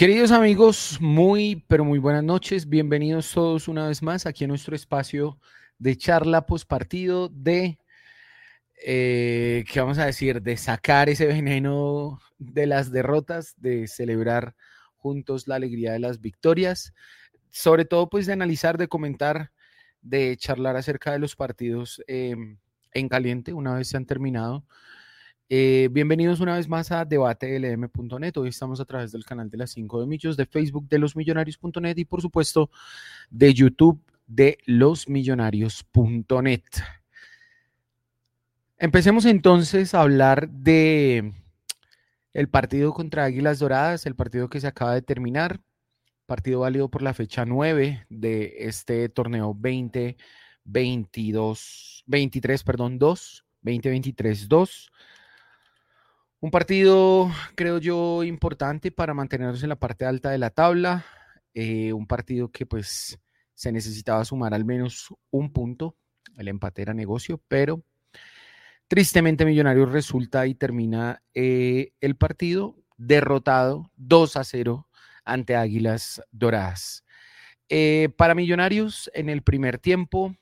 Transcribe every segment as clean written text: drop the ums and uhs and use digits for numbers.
Queridos amigos, muy, pero muy buenas noches. Bienvenidos todos una vez más aquí a nuestro espacio de charla postpartido ¿qué vamos a decir? De sacar ese veneno de las derrotas, de celebrar juntos la alegría de las victorias, sobre todo pues de analizar, de comentar, de charlar acerca de los partidos en caliente una vez se han terminado. Bienvenidos una vez más a debatelm.net. Hoy estamos a través del canal de las 5 de Millos, de Facebook de losmillonarios.net y por supuesto de YouTube de losmillonarios.net. Empecemos entonces a hablar de el partido contra Águilas Doradas, el partido que se acaba de terminar, partido válido por la fecha 9 de este torneo 2023-2. Un partido, creo yo, importante para mantenernos en la parte alta de la tabla. Un partido que pues se necesitaba sumar al menos un punto. El empate era negocio, pero tristemente Millonarios resulta y termina el partido derrotado 2-0 ante Águilas Doradas. Para Millonarios, en el primer tiempo,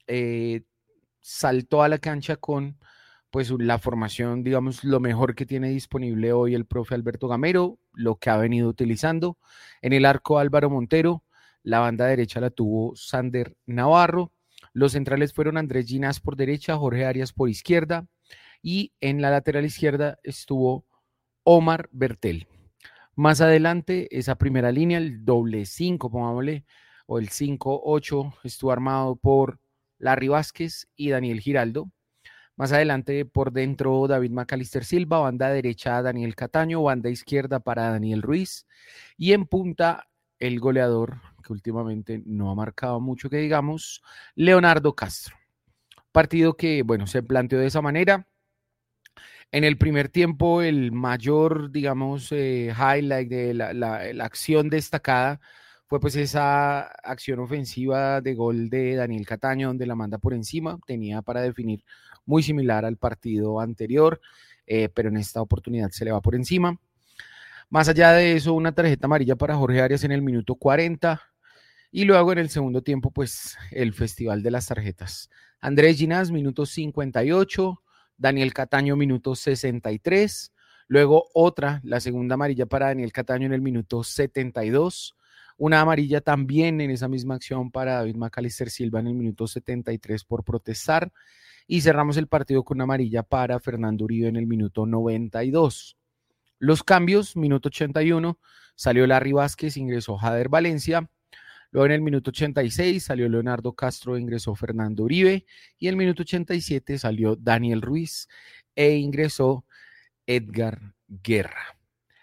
saltó a la cancha con pues la formación, digamos, lo mejor que tiene disponible hoy el profe Alberto Gamero, lo que ha venido utilizando. En el arco Álvaro Montero, la banda derecha la tuvo Sander Navarro, los centrales fueron Andrés Ginás por derecha, Jorge Arias por izquierda, y en la lateral izquierda estuvo Omar Bertel. Más adelante, esa primera línea, el doble 5, pongámosle, o el 5-8, estuvo armado por Larry Vázquez y Daniel Giraldo. Más adelante, por dentro, David Macalister Silva, banda derecha, Daniel Cataño, banda izquierda para Daniel Ruiz. Y en punta, el goleador, que últimamente no ha marcado mucho que digamos, Leonardo Castro. Partido que, bueno, se planteó de esa manera. En el primer tiempo, el mayor, digamos, highlight de la acción destacada fue pues esa acción ofensiva de gol de Daniel Cataño, donde la manda por encima, tenía para definir muy similar al partido anterior, pero en esta oportunidad se le va por encima. Más allá de eso, una tarjeta amarilla para Jorge Arias en el minuto 40, y luego en el segundo tiempo, pues el festival de las tarjetas. Andrés Ginás, minuto 58, Daniel Cataño, minuto 63, luego otra, la segunda amarilla para Daniel Cataño en el minuto 72, una amarilla también en esa misma acción para David Macalister Silva en el minuto 73 por protestar, y cerramos el partido con una amarilla para Fernando Uribe en el minuto 92. Los cambios, minuto 81, salió Larry Vázquez, ingresó Jader Valencia. Luego en el minuto 86 salió Leonardo Castro, ingresó Fernando Uribe, y en el minuto 87 salió Daniel Ruiz e ingresó Edgar Guerra.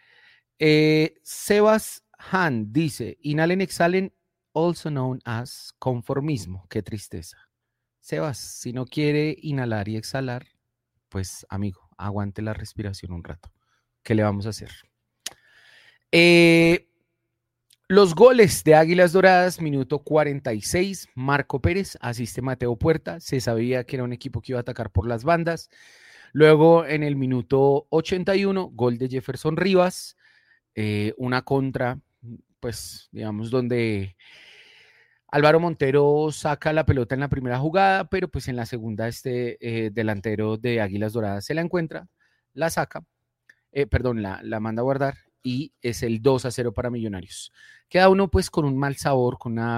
Sebas Han dice, inhalen, exhalen, also known as conformismo. Qué tristeza. Sebas, si no quiere inhalar y exhalar, pues amigo, aguante la respiración un rato. ¿Qué le vamos a hacer? Los goles de Águilas Doradas, minuto 46, Marco Pérez, asiste Mateo Puerta, se sabía que era un equipo que iba a atacar por las bandas. Luego en el minuto 81, gol de Jefferson Rivas, una contra, pues digamos, donde Álvaro Montero saca la pelota en la primera jugada, pero pues en la segunda delantero de Águilas Doradas se la encuentra, la saca, la manda a guardar y es el 2-0 para Millonarios. Queda uno pues con un mal sabor,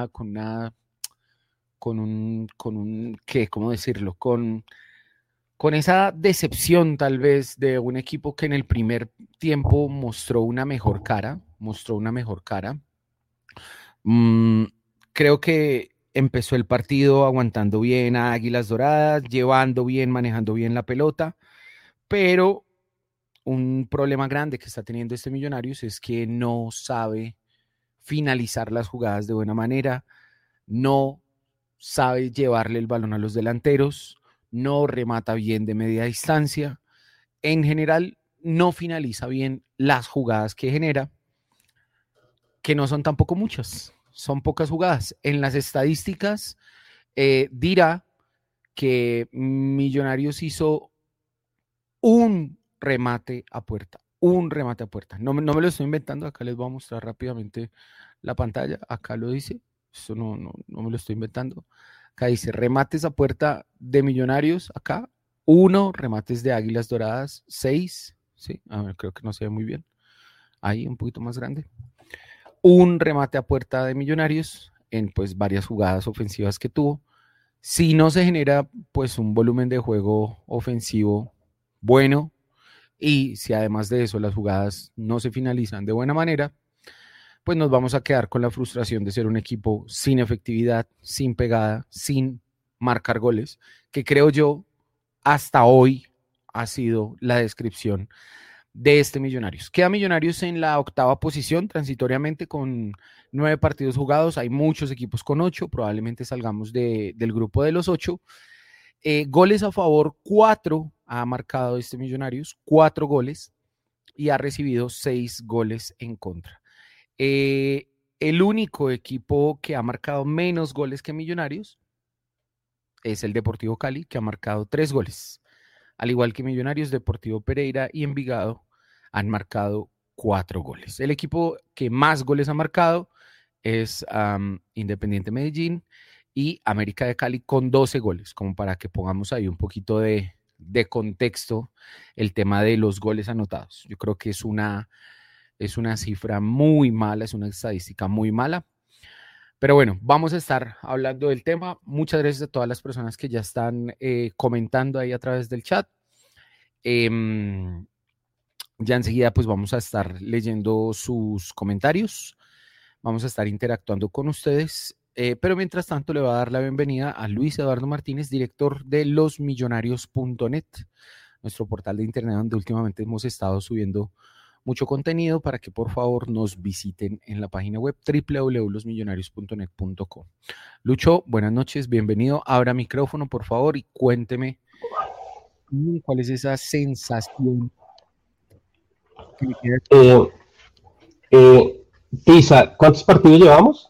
¿qué? ¿Cómo decirlo? Con esa decepción tal vez de un equipo que en el primer tiempo mostró una mejor cara. Creo que empezó el partido aguantando bien a Águilas Doradas, llevando bien, manejando bien la pelota, pero un problema grande que está teniendo este Millonarios es que no sabe finalizar las jugadas de buena manera, no sabe llevarle el balón a los delanteros, no remata bien de media distancia, en general no finaliza bien las jugadas que genera, que no son tampoco muchas, son pocas jugadas. En las estadísticas dirá que Millonarios hizo un remate a puerta, un remate a puerta. No, no me lo estoy inventando, acá les voy a mostrar rápidamente la pantalla, acá lo dice, eso no me lo estoy inventando. Acá dice remates a puerta de Millonarios, acá, 1, remates de Águilas Doradas, 6, sí, a ver, creo que no se ve muy bien, ahí un poquito más grande. Un remate a puerta de Millonarios en pues varias jugadas ofensivas que tuvo. Si no se genera pues un volumen de juego ofensivo bueno, y si además de eso las jugadas no se finalizan de buena manera, pues nos vamos a quedar con la frustración de ser un equipo sin efectividad, sin pegada, sin marcar goles, que creo yo hasta hoy ha sido la descripción de este Millonarios. Queda Millonarios en la 8ª posición, transitoriamente con 9 partidos jugados. Hay muchos equipos con 8, probablemente salgamos del grupo de los 8. Goles a favor, 4 ha marcado este Millonarios, 4 goles, y ha recibido 6 goles en contra. El único equipo que ha marcado menos goles que Millonarios es el Deportivo Cali, que ha marcado 3 goles. Al igual que Millonarios, Deportivo Pereira y Envigado han marcado 4 goles. El equipo que más goles ha marcado es Independiente Medellín y América de Cali con 12 goles, como para que pongamos ahí un poquito de contexto el tema de los goles anotados. Yo creo que es una cifra muy mala, es una estadística muy mala. Pero bueno, vamos a estar hablando del tema. Muchas gracias a todas las personas que ya están comentando ahí a través del chat. Ya enseguida pues vamos a estar leyendo sus comentarios. Vamos a estar interactuando con ustedes. Pero mientras tanto le voy a dar la bienvenida a Luis Eduardo Martínez, director de losmillonarios.net, nuestro portal de internet donde últimamente hemos estado subiendo mucho contenido para que por favor nos visiten en la página web www.losmillonarios.net.com. Lucho, buenas noches, bienvenido. Abra micrófono, por favor, y cuénteme cuál es esa sensación que me queda. Pisa, ¿cuántos partidos llevamos?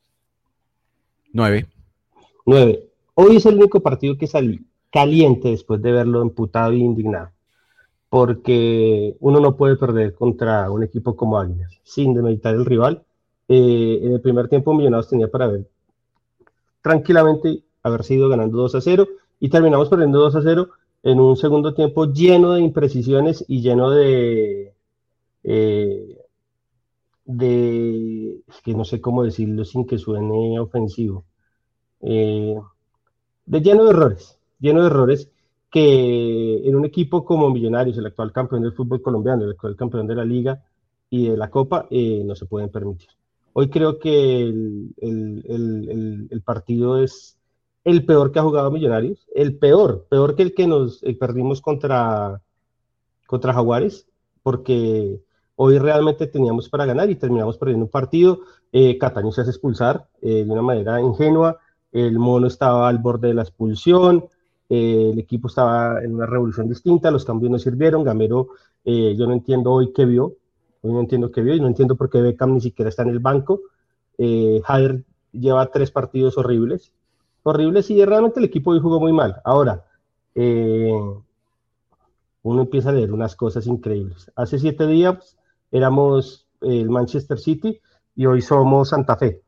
9. 9. Hoy es el único partido que salí caliente después de verlo emputado e indignado. Porque uno no puede perder contra un equipo como Águilas, sin demeritar el rival. En el primer tiempo Millonarios tenía para ver tranquilamente haber sido ganando 2-0 y terminamos perdiendo 2-0 en un segundo tiempo lleno de imprecisiones y lleno es que no sé cómo decirlo sin que suene ofensivo, eh, lleno de errores que en un equipo como Millonarios, el actual campeón del fútbol colombiano, el actual campeón de la Liga y de la Copa, no se pueden permitir. Hoy creo que el partido es el peor que ha jugado Millonarios, el peor que el que nos perdimos contra Jaguares, porque hoy realmente teníamos para ganar y terminamos perdiendo un partido. Cataño se hace expulsar de una manera ingenua, el Mono estaba al borde de la expulsión, el equipo estaba en una revolución distinta, los cambios no sirvieron. Gamero, yo no entiendo hoy qué vio, hoy no entiendo qué vio y no entiendo por qué Beckham ni siquiera está en el banco. Jader lleva 3 partidos horribles y realmente el equipo hoy jugó muy mal. Ahora, uno empieza a leer unas cosas increíbles. Hace 7 días éramos el Manchester City y hoy somos Santa Fe.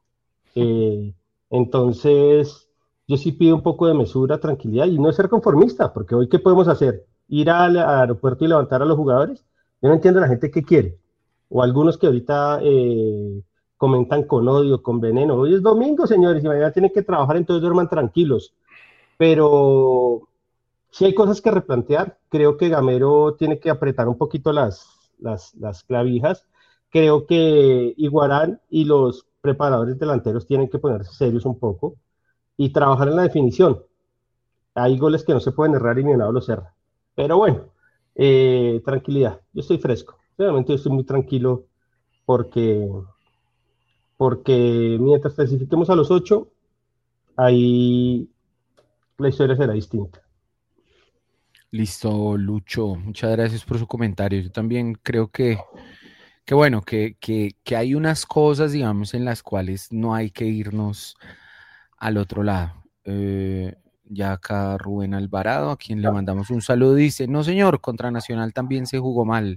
Entonces, yo sí pido un poco de mesura, tranquilidad y no ser conformista, porque hoy ¿qué podemos hacer? ¿Ir al aeropuerto y levantar a los jugadores? Yo no entiendo a la gente qué quiere. O algunos que ahorita comentan con odio, con veneno. Hoy es domingo, señores, y mañana tienen que trabajar, entonces duerman tranquilos. Pero si hay cosas que replantear. Creo que Gamero tiene que apretar un poquito las clavijas. Creo que Iguarán y los preparadores delanteros tienen que ponerse serios un poco y trabajar en la definición. Hay goles que no se pueden errar y Millonarios los erra. Pero bueno, tranquilidad. Yo estoy fresco. Realmente yo estoy muy tranquilo porque, porque mientras clasifiquemos a los 8, ahí la historia será distinta. Listo, Lucho. Muchas gracias por su comentario. Yo también creo que bueno, que hay unas cosas, digamos, en las cuales no hay que irnos al otro lado. Ya acá Rubén Alvarado, a quien le mandamos un saludo, dice, no señor, contra Nacional también se jugó mal.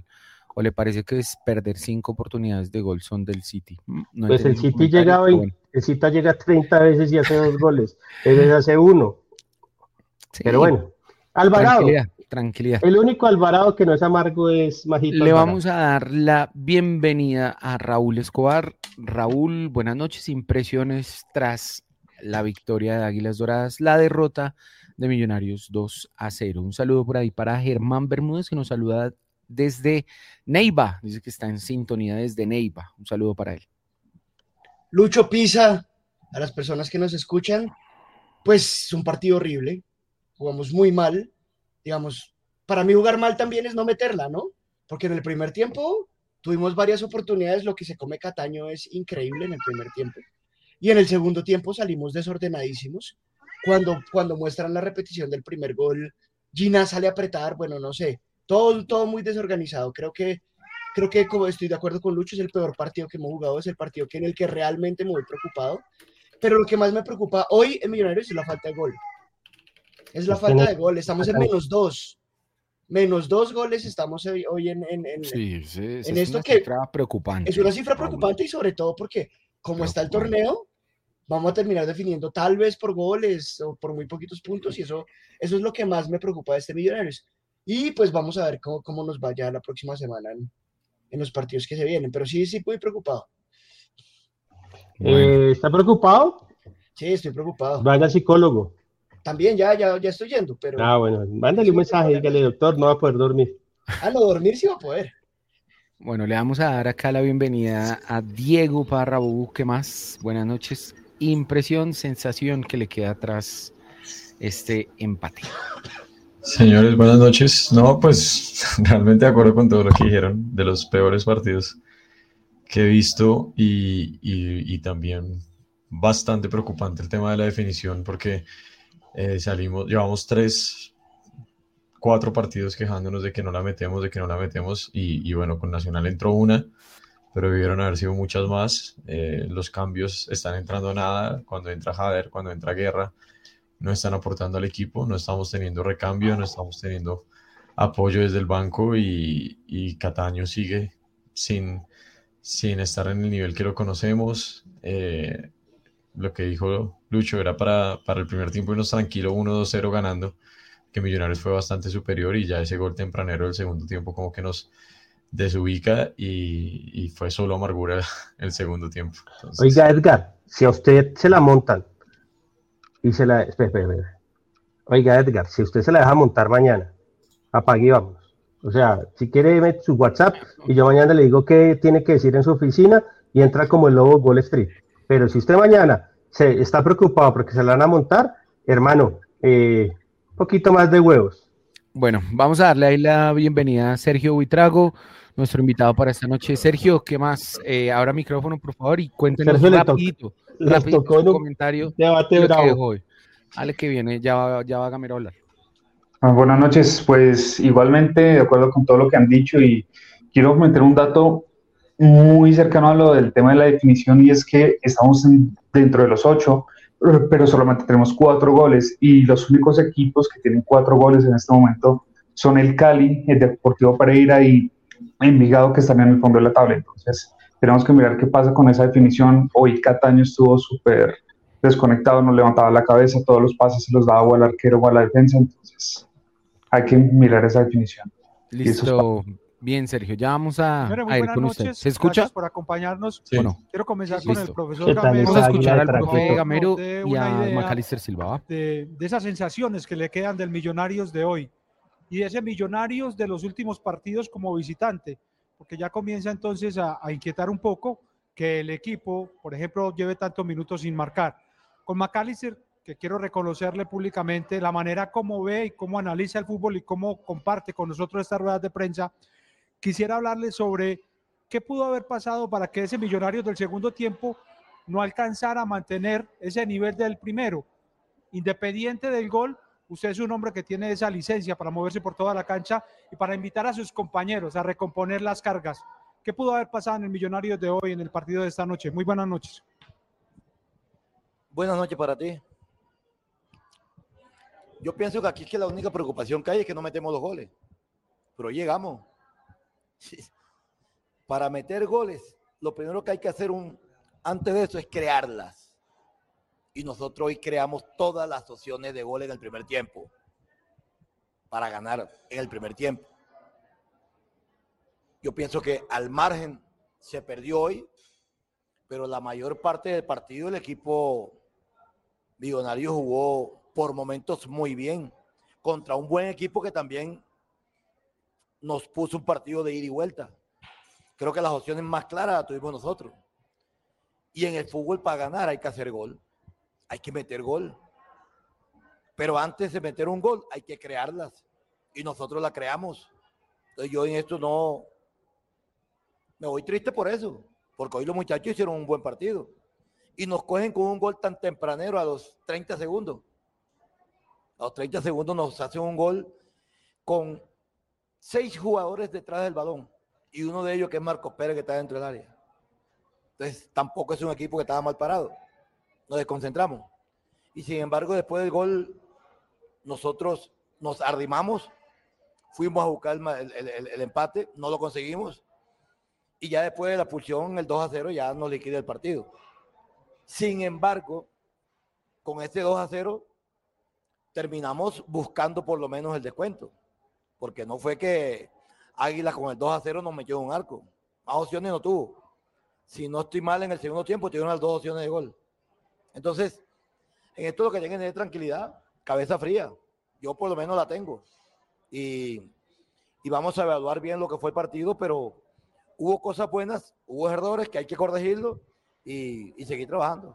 ¿O le parece que es perder 5 oportunidades de gol son del City? No Pues entendí el comentario, pero bueno. el City llega 30 veces y hace 2 goles. Él les hace 1. Pero Sí, bueno, Alvarado. tranquilidad, tranquilidad. El único Alvarado que no es amargo es Majito Le Alvarado. vamos a dar la bienvenida a Raúl Escobar. Raúl, buenas noches. Impresiones tras la victoria de Águilas Doradas, la derrota de Millonarios 2-0. Un saludo por ahí para Germán Bermúdez, que nos saluda desde Neiva. Dice que está en sintonía desde Neiva. Un saludo para él. Lucho Pisa, a las personas que nos escuchan, pues es un partido horrible. Jugamos muy mal. Digamos, para mí jugar mal también es no meterla, ¿no? Porque en el primer tiempo tuvimos varias oportunidades, lo que se come Cataño es increíble en el primer tiempo. Y en el segundo tiempo salimos desordenadísimos. Cuando muestran la repetición del primer gol, Gina sale a apretar, bueno, no sé, todo muy desorganizado. Creo que como estoy de acuerdo con Lucho, es el peor partido que hemos jugado, es el partido en el que realmente me voy preocupado. Pero lo que más me preocupa hoy en Millonarios es la falta de gol. Es la falta de gol. Estamos en -2. -2 goles estamos hoy Sí, esa en es esto una que cifra preocupante. es una cifra Raúl. preocupante y sobre todo porque como está el torneo, vamos a terminar definiendo tal vez por goles o por muy poquitos puntos y eso es lo que más me preocupa de este Millonarios. Y pues vamos a ver cómo nos vaya la próxima semana en los partidos que se vienen. Pero sí, muy preocupado. Bueno, ¿Está preocupado? Sí, estoy preocupado. Vaya al psicólogo. También ya estoy yendo, pero Bueno, mándale un siempre tengo mensaje, dígale, ganas. doctor, no va a poder dormir. No, dormir sí va a poder. bueno, le vamos a dar acá la bienvenida a Diego Parrabú. ¿Qué más? Buenas noches. Impresión, sensación que le queda tras este empate. Señores, buenas noches. No, pues realmente de acuerdo con todo lo que dijeron, de los peores partidos que he visto y también bastante preocupante el tema de la definición porque llevamos 4 partidos quejándonos de que no la metemos y bueno, con Nacional entró una, pero debieron haber sido muchas más. Los cambios están entrando nada, cuando entra Jader, cuando entra Guerra, no están aportando al equipo, no estamos teniendo recambio, no estamos teniendo apoyo desde el banco y Cataño sigue sin estar en el nivel que lo conocemos. Lo que dijo Lucho era para el primer tiempo irnos tranquilo 1-2-0 ganando, que Millonarios fue bastante superior y ya ese gol tempranero del segundo tiempo como que nos desubica y fue solo amargura el segundo tiempo. Entonces, Oiga, Edgar, si a usted se la montan y se la... Espera. Oiga, Edgar, si usted se la deja montar mañana, apague y vámonos. O sea, si quiere, mete su WhatsApp y yo mañana le digo qué tiene que decir en su oficina y entra como el lobo Wall Street. Pero si usted mañana se está preocupado porque se la van a montar, hermano, un poquito más de huevos. Bueno, vamos a darle ahí la bienvenida a Sergio Buitrago, nuestro invitado para esta noche. Sergio, ¿qué más? Abra micrófono, por favor, y cuéntenos Sergio rapidito tocó su en un comentario debate de lo que bravo. dejó hoy. Ale, que viene, ya va Gamero a hablar. Buenas noches, pues igualmente de acuerdo con todo lo que han dicho y quiero comentar un dato muy cercano a lo del tema de la definición y es que estamos dentro de los 8, pero solamente tenemos 4 goles y los únicos equipos que tienen 4 goles en este momento son el Cali, el Deportivo Pereira y Envigado, que están en el fondo de la tabla. Entonces tenemos que mirar qué pasa con esa definición. Hoy Cataño estuvo súper desconectado, no levantaba la cabeza, todos los pases se los daba o al arquero o a la defensa, entonces hay que mirar esa definición. Listo. Bien, Sergio, ya vamos a ir con usted. ¿Se escucha? Gracias por acompañarnos. sí. Bueno, Quiero comenzar sí, con listo. el profesor ¿Qué tal Gamero. Vamos a esa escuchar águila al de profe Traqueto? Gamero Nos dé y una a idea Macalister Silva. ¿Va? de esas sensaciones que le quedan del Millonarios de hoy y de ese Millonarios de los últimos partidos como visitante, porque ya comienza entonces a inquietar un poco que el equipo, por ejemplo, lleve tantos minutos sin marcar. Con Macalister, que quiero reconocerle públicamente la manera como ve y cómo analiza el fútbol y cómo comparte con nosotros estas ruedas de prensa, quisiera hablarle sobre qué pudo haber pasado para que ese Millonarios del segundo tiempo no alcanzara a mantener ese nivel del primero. Independiente del gol, usted es un hombre que tiene esa licencia para moverse por toda la cancha y para invitar a sus compañeros a recomponer las cargas. ¿Qué pudo haber pasado en el Millonarios de hoy, en el partido de esta noche? Muy buenas noches. Buenas noches para ti. Yo pienso que aquí es que la única preocupación que hay es que no metemos los goles. Pero llegamos. para meter goles, lo primero que hay que hacer antes de eso es crearlas. Y nosotros hoy creamos todas las opciones de gol en el primer tiempo para ganar en el primer tiempo. Yo pienso que al margen se perdió hoy, pero la mayor parte del partido el equipo millonario jugó por momentos muy bien contra un buen equipo que también nos puso un partido de ida y vuelta. Creo que las opciones más claras las tuvimos nosotros. Y en el fútbol para ganar hay que hacer gol, hay que meter gol. Pero antes de meter un gol hay que crearlas y nosotros la creamos. Entonces yo en esto no me voy triste por eso, porque hoy los muchachos hicieron un buen partido y nos cogen con un gol tan tempranero a los 30 segundos. A los 30 segundos nos hacen un gol con 6 jugadores detrás del balón y uno de ellos que es Marcos Pérez, que está dentro del área. Entonces tampoco es un equipo que estaba mal parado. Nos desconcentramos. Y sin embargo, después del gol, nosotros nos arrimamos, fuimos a buscar el empate, no lo conseguimos. Y ya después de la expulsión, el 2-0, ya nos liquida el partido. Sin embargo, con ese 2-0, terminamos buscando por lo menos el descuento. Porque no fue que Águila con el 2-0 nos metió en un arco. Más opciones no tuvo. Si no estoy mal, en el segundo tiempo tuvieron las 2 opciones de gol. Entonces, en esto lo que tienen es tranquilidad, cabeza fría. Yo por lo menos la tengo. Y vamos a evaluar bien lo que fue el partido, pero hubo cosas buenas, hubo errores que hay que corregirlo y seguir trabajando.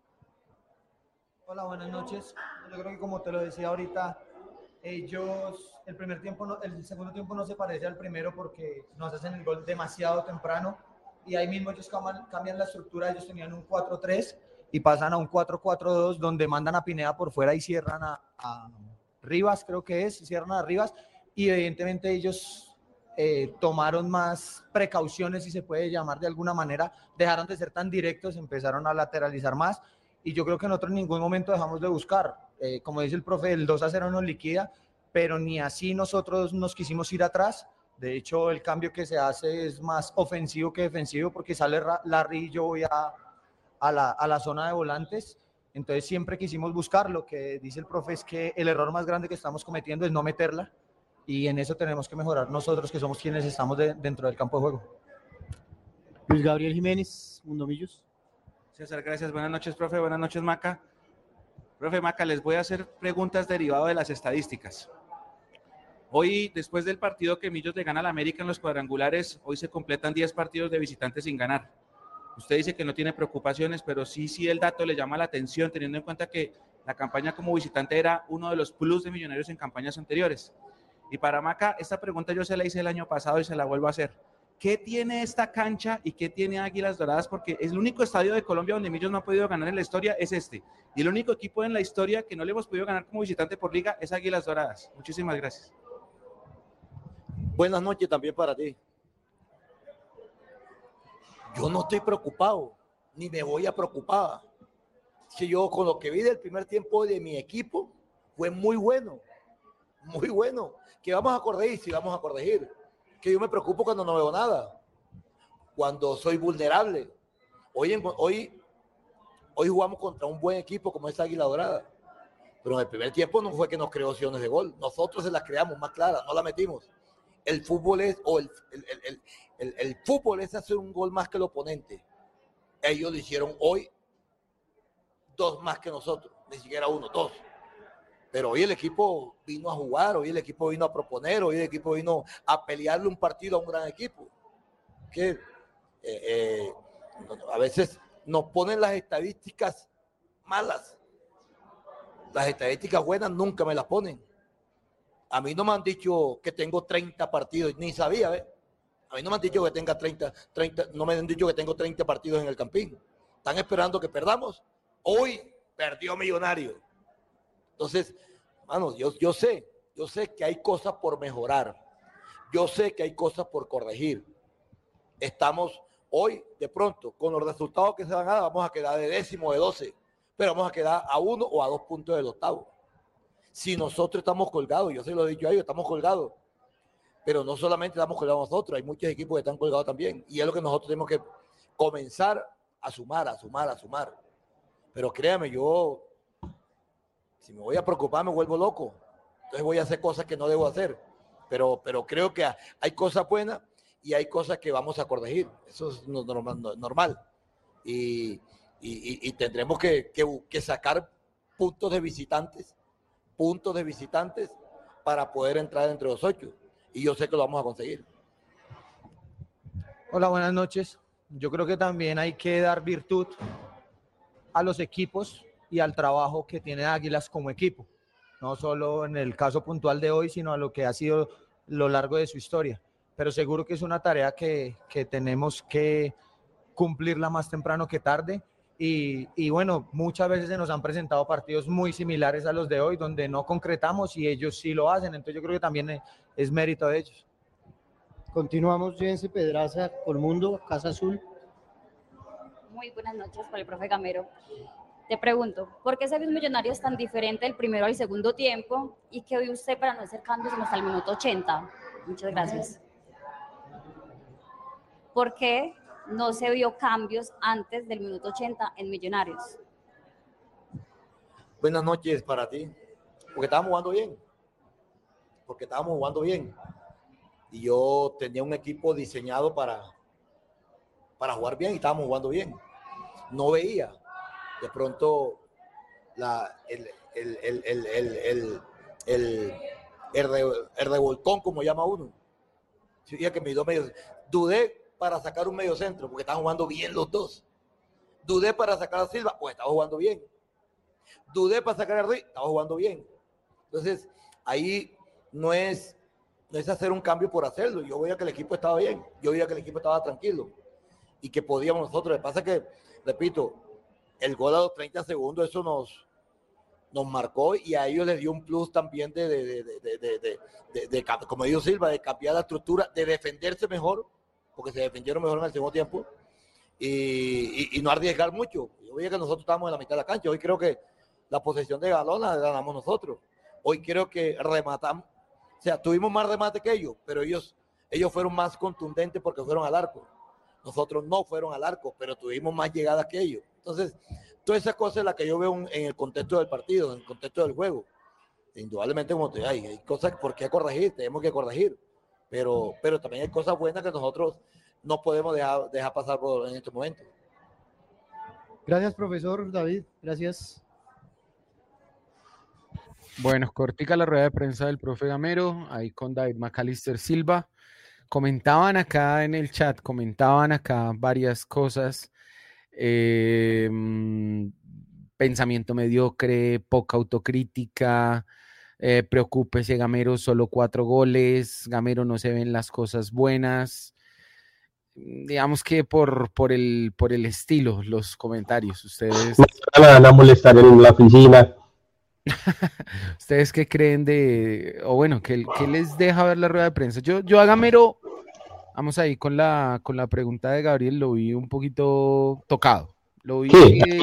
Hola, buenas noches. Yo creo que como te lo decía ahorita, ellos, el segundo tiempo no se parece al primero porque nos hacen el gol demasiado temprano y ahí mismo ellos cambian la estructura. Ellos tenían un 4-3 y pasan a un 4-4-2 donde mandan a Pineda por fuera y cierran a Rivas, creo que cierran a Rivas, y evidentemente ellos tomaron más precauciones, si se puede llamar de alguna manera, dejaron de ser tan directos, empezaron a lateralizar más, y yo creo que nosotros en ningún momento dejamos de buscar. Como dice el profe, el 2-0 nos liquida, pero ni así nosotros nos quisimos ir atrás. De hecho, el cambio que se hace es más ofensivo que defensivo, porque sale Larry y yo voy a la zona de volantes. Entonces siempre quisimos buscar. Lo que dice el profe es que el error más grande que estamos cometiendo es no meterla, y en eso tenemos que mejorar nosotros, que somos quienes estamos dentro del campo de juego. Luis Gabriel Jiménez, Mundo Millos. César, gracias. Buenas noches, profe. Buenas noches, Maca. Profe Maca, les voy a hacer preguntas derivadas de las estadísticas. Hoy, después del partido que Millos le gana al América en los cuadrangulares, hoy se completan 10 partidos de visitantes sin ganar. Usted dice que no tiene preocupaciones, pero sí el dato le llama la atención, teniendo en cuenta que la campaña como visitante era uno de los plus de Millonarios en campañas anteriores. Y para Maca, esta pregunta yo se la hice el año pasado y se la vuelvo a hacer. ¿Qué tiene esta cancha y qué tiene Águilas Doradas? Porque es el único estadio de Colombia donde Millos no ha podido ganar en la historia, es este. Y el único equipo en la historia que no le hemos podido ganar como visitante por liga es Águilas Doradas. Muchísimas gracias. Buenas noches también para ti. Yo no estoy preocupado, ni me voy a preocupar. Si yo con lo que vi del primer tiempo de mi equipo fue muy bueno, muy bueno. Que vamos a corregir, sí vamos a corregir. Que yo me preocupo cuando no veo nada, cuando soy vulnerable. Hoy jugamos contra un buen equipo como es Águila Dorada, pero en el primer tiempo no fue que nos creó opciones de gol, nosotros se las creamos más claras, no la metimos. El fútbol es, el fútbol es hacer un gol más que el oponente. Ellos lo hicieron hoy 2 más que nosotros, ni siquiera 1, 2. Pero hoy el equipo vino a jugar, hoy el equipo vino a proponer, hoy el equipo vino a pelearle un partido a un gran equipo. Que a veces nos ponen las estadísticas malas. Las estadísticas buenas nunca me las ponen. A mí no me han dicho que tengo 30 partidos, ni sabía, ¿ves? A mí no me han dicho que tenga 30, no me han dicho que tengo 30 partidos en el Campín. Están esperando que perdamos. Hoy perdió Millonario. Entonces, mano, yo sé que hay cosas por mejorar. Yo sé que hay cosas por corregir. Estamos hoy, de pronto, con los resultados que se van a dar, vamos a quedar de 10º, de 12, pero vamos a quedar a 1 o a 2 puntos del 8º. Si nosotros estamos colgados, yo se lo he dicho a ellos, estamos colgados. pero no solamente estamos colgados nosotros, hay muchos equipos que están colgados también, y es lo que nosotros tenemos que comenzar a sumar. Pero créame, yo, si me voy a preocupar, me vuelvo loco, entonces voy a hacer cosas que no debo hacer, pero creo que hay cosas buenas y hay cosas que vamos a corregir, eso es normal, y tendremos que sacar puntos de visitantes para poder entrar entre los 8, y yo sé que lo vamos a conseguir. Hola, buenas noches. Yo creo que también hay que dar virtud a los equipos y al trabajo que tiene Águilas como equipo, no solo en el caso puntual de hoy, sino a lo que ha sido lo largo de su historia. Pero seguro que es una tarea que tenemos que cumplirla más temprano que tarde. Y bueno, muchas veces se nos han presentado partidos muy similares a los de hoy, donde no concretamos y ellos sí lo hacen. Entonces yo creo que también es mérito de ellos. Continuamos, Jense Pedraza, Colmundo, Casa Azul. Muy buenas noches para el profe Gamero. Te pregunto, ¿por qué se ve un Millonarios tan diferente del primero al segundo tiempo y qué vio usted para no hacer cambios hasta el minuto 80? Muchas gracias. ¿Por qué no se vio cambios antes del minuto 80 en Millonarios? Buenas noches para ti, porque estábamos jugando bien, y yo tenía un equipo diseñado para jugar bien y estábamos jugando bien. No veía de pronto el revolcón, como llama uno. Si que me dio medio, dudé para sacar un medio centro, porque estaban jugando bien los dos. Dudé para sacar a Silva, pues estaba jugando bien. Dudé para sacar a Ruiz, estaba jugando bien. Entonces, ahí no es hacer un cambio por hacerlo. Yo veía que el equipo estaba bien, yo veía que el equipo estaba tranquilo y que podíamos nosotros. Lo que pasa es que, repito, el gol a los 30 segundos, eso nos marcó, y a ellos les dio un plus también como dijo Silva, de cambiar la estructura, de defenderse mejor, porque se defendieron mejor en el segundo tiempo, y no arriesgar mucho. Yo veía que nosotros estábamos en la mitad de la cancha. Hoy creo que la posesión de balón la ganamos nosotros. Hoy creo que rematamos, o sea, tuvimos más remate que ellos, pero ellos fueron más contundentes porque fueron al arco. Nosotros no fueron al arco, pero tuvimos más llegadas que ellos. Entonces, todas esas cosas es las que yo veo en el contexto del partido, en el contexto del juego. Indudablemente, como te digo, hay cosas por qué corregir, tenemos que corregir, pero también hay cosas buenas que nosotros no podemos dejar pasar en este momento. Gracias, profesor David. Gracias. Bueno, cortica la rueda de prensa del profe Gamero, ahí con David Macalister Silva. Comentaban acá en el chat, varias cosas. Pensamiento mediocre, poca autocrítica, preocúpese Gamero, solo 4 goles, Gamero no se ven las cosas buenas. Digamos que por el estilo, los comentarios. Ustedes me van a molestar en la oficina. ¿Ustedes qué creen ¿qué les deja ver la rueda de prensa? Yo a Gamero, vamos ahí con la pregunta de Gabriel, lo vi un poquito tocado. Lo vi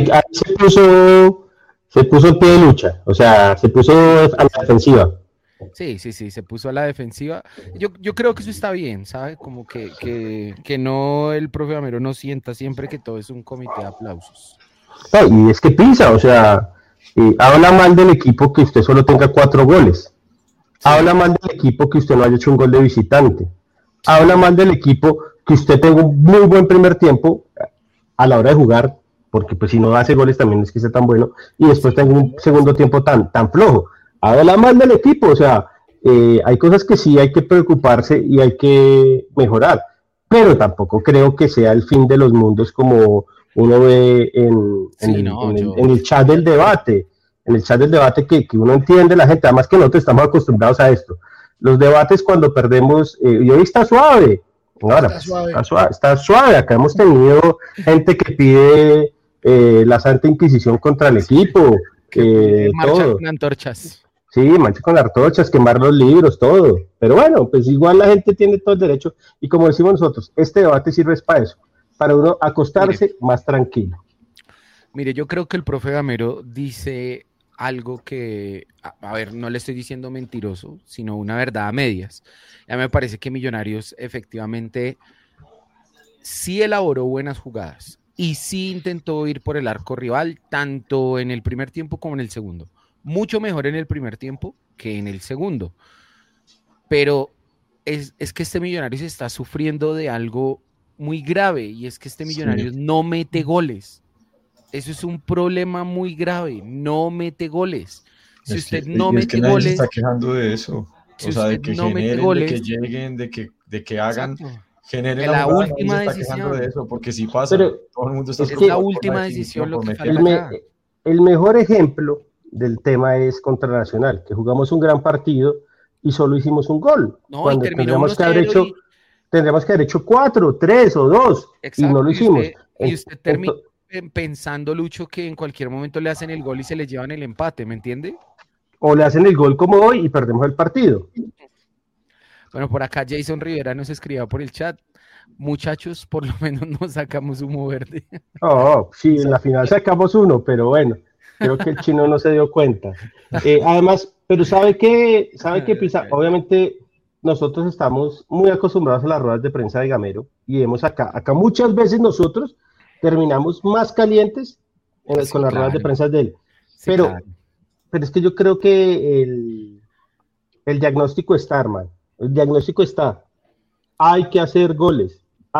se puso en pie de lucha, o sea, se puso a la defensiva. Sí, se puso a la defensiva. Yo creo que eso está bien, ¿sabe? Como que no, el profe Gamero no sienta siempre que todo es un comité de aplausos. Y es que pisa, o sea, habla mal del equipo que usted solo tenga 4 goles. Habla mal del equipo que usted no haya hecho un gol de visitante. Habla mal del equipo que usted tenga un muy buen primer tiempo a la hora de jugar, porque pues si no hace goles también es que sea tan bueno, y después tenga un segundo tiempo tan flojo. Habla mal del equipo, o sea, hay cosas que sí hay que preocuparse y hay que mejorar, pero tampoco creo que sea el fin de los mundos como uno ve en el chat del debate, que uno entiende la gente, además que nosotros estamos acostumbrados a esto. Los debates cuando perdemos, y hoy está suave, ahora está suave. Acá hemos tenido gente que pide la Santa Inquisición contra el equipo, marcha con antorchas. Sí, marcha con antorchas, quemar los libros, todo. Pero bueno, pues igual la gente tiene todo el derecho, y como decimos nosotros, este debate sirve para eso, para uno acostarse más tranquilo. Mire, yo creo que el profe Gamero dice algo que, a ver, no le estoy diciendo mentiroso, sino una verdad a medias. Ya me parece que Millonarios efectivamente sí elaboró buenas jugadas y sí intentó ir por el arco rival, tanto en el primer tiempo como en el segundo. Mucho mejor en el primer tiempo que en el segundo. Pero es que este Millonarios está sufriendo de algo muy grave, y es que este Millonarios no mete goles. Eso es un problema muy grave, no mete goles. Si usted no mete goles... Se está quejando de eso. O sea, de que no mete generen, goles, de que lleguen, de que hagan... Generen la última decisión. De eso, porque si pasa, pero todo el mundo está es la última decisión lo que falta. El mejor ejemplo del tema es contra Nacional, que jugamos un gran partido y solo hicimos un gol. No, cuando y tendríamos que haber hecho 4, 3 o 2, y no lo hicimos. Y usted termina pensando, Lucho, que en cualquier momento le hacen el gol y se le llevan el empate, ¿me entiende? O le hacen el gol como hoy y perdemos el partido. Bueno, por acá Jason Rivera nos escribía por el chat: muchachos, por lo menos nos sacamos humo verde. Oh, sí, en la final sacamos uno, pero bueno, creo que el chino no se dio cuenta. Además, pero ¿sabe qué, Pisa? Obviamente nosotros estamos muy acostumbrados a las ruedas de prensa de Gamero, y vemos acá muchas veces nosotros terminamos más calientes con las ruedas de prensa de él. Pero es que yo creo que el diagnóstico está, hermano. El diagnóstico está. Hay que hacer goles.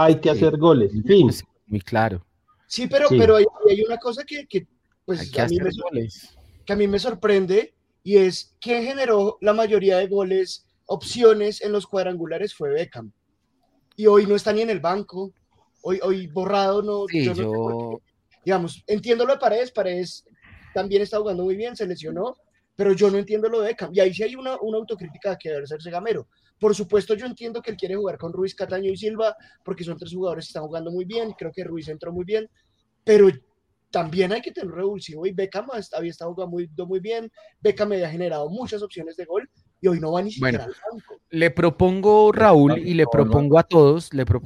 Fin. Muy claro. Sí, pero hay una cosa que pues, a mí me sorprende, y es que generó la mayoría de goles, opciones en los cuadrangulares fue Beckham. Y hoy no está ni en el banco. Hoy borrado, no. Sí, yo no sé por qué. Digamos, entiendo lo de Paredes también está jugando muy bien, se lesionó, pero yo no entiendo lo de Beckham. Y ahí sí hay una autocrítica que debe hacerse Gamero. Por supuesto, yo entiendo que él quiere jugar con Ruiz, Cataño y Silva, porque son 3 jugadores que están jugando muy bien, creo que Ruiz entró muy bien, pero también hay que tener un revulsivo, y Beckham había estado jugando muy bien, Beckham me había generado muchas opciones de gol, y hoy no va ni siquiera al banco. Le propongo, Raúl, y le propongo a todos,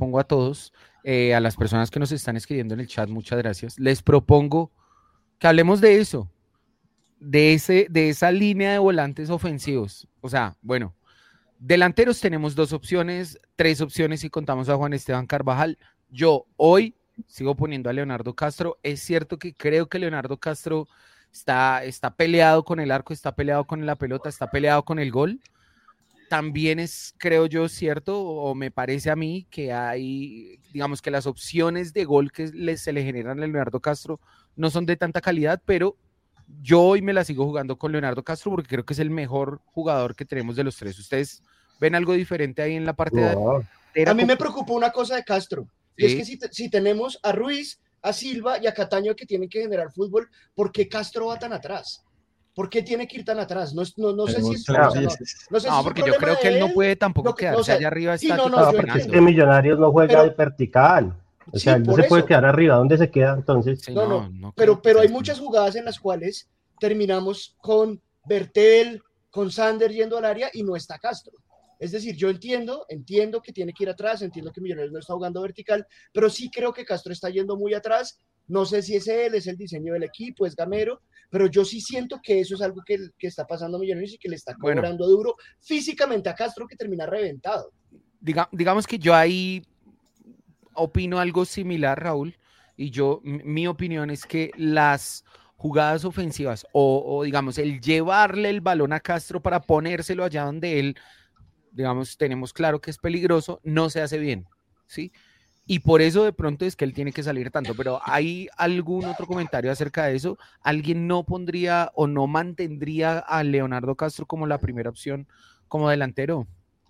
a las personas que nos están escribiendo en el chat, muchas gracias, les propongo que hablemos de eso, de esa línea de volantes ofensivos. O sea, bueno, delanteros tenemos 2 opciones, 3 opciones si contamos a Juan Esteban Carvajal. Yo hoy sigo poniendo a Leonardo Castro. Es cierto que creo que Leonardo Castro está peleado con el arco, está peleado con la pelota, está peleado con el gol. También es, creo yo, cierto, o me parece a mí, que hay, digamos, que las opciones de gol que se le generan a Leonardo Castro no son de tanta calidad, pero yo hoy me la sigo jugando con Leonardo Castro porque creo que es el mejor jugador que tenemos de los 3. ¿Ustedes ven algo diferente ahí en la parte A mí me preocupa una cosa de Castro, y es que si tenemos a Ruiz, a Silva y a Cataño que tienen que generar fútbol, ¿por qué Castro va tan atrás? ¿Por qué tiene que ir tan atrás? No sé si es porque yo creo que él no puede tampoco quedarse allá arriba. Porque es que Millonarios no juega de vertical. O sea, él no se puede quedar arriba. ¿Dónde se queda entonces? Pero hay muchas jugadas en las cuales terminamos con Bertel, con Sander yendo al área y no está Castro. Es decir, yo entiendo que tiene que ir atrás, entiendo que Millonarios no está jugando vertical, pero sí creo que Castro está yendo muy atrás. No sé si es él, es el diseño del equipo, es Gamero, pero yo sí siento que eso es algo que está pasando a Millonarios y que le está cobrando duro físicamente a Castro, que termina reventado. Digamos que yo ahí opino algo similar, Raúl, y mi opinión es que las jugadas ofensivas o digamos el llevarle el balón a Castro para ponérselo allá donde él, digamos, tenemos claro que es peligroso, no se hace bien, ¿sí? Y por eso de pronto es que él tiene que salir tanto. Pero ¿hay algún otro comentario acerca de eso? ¿Alguien no pondría o no mantendría a Leonardo Castro como la primera opción como delantero?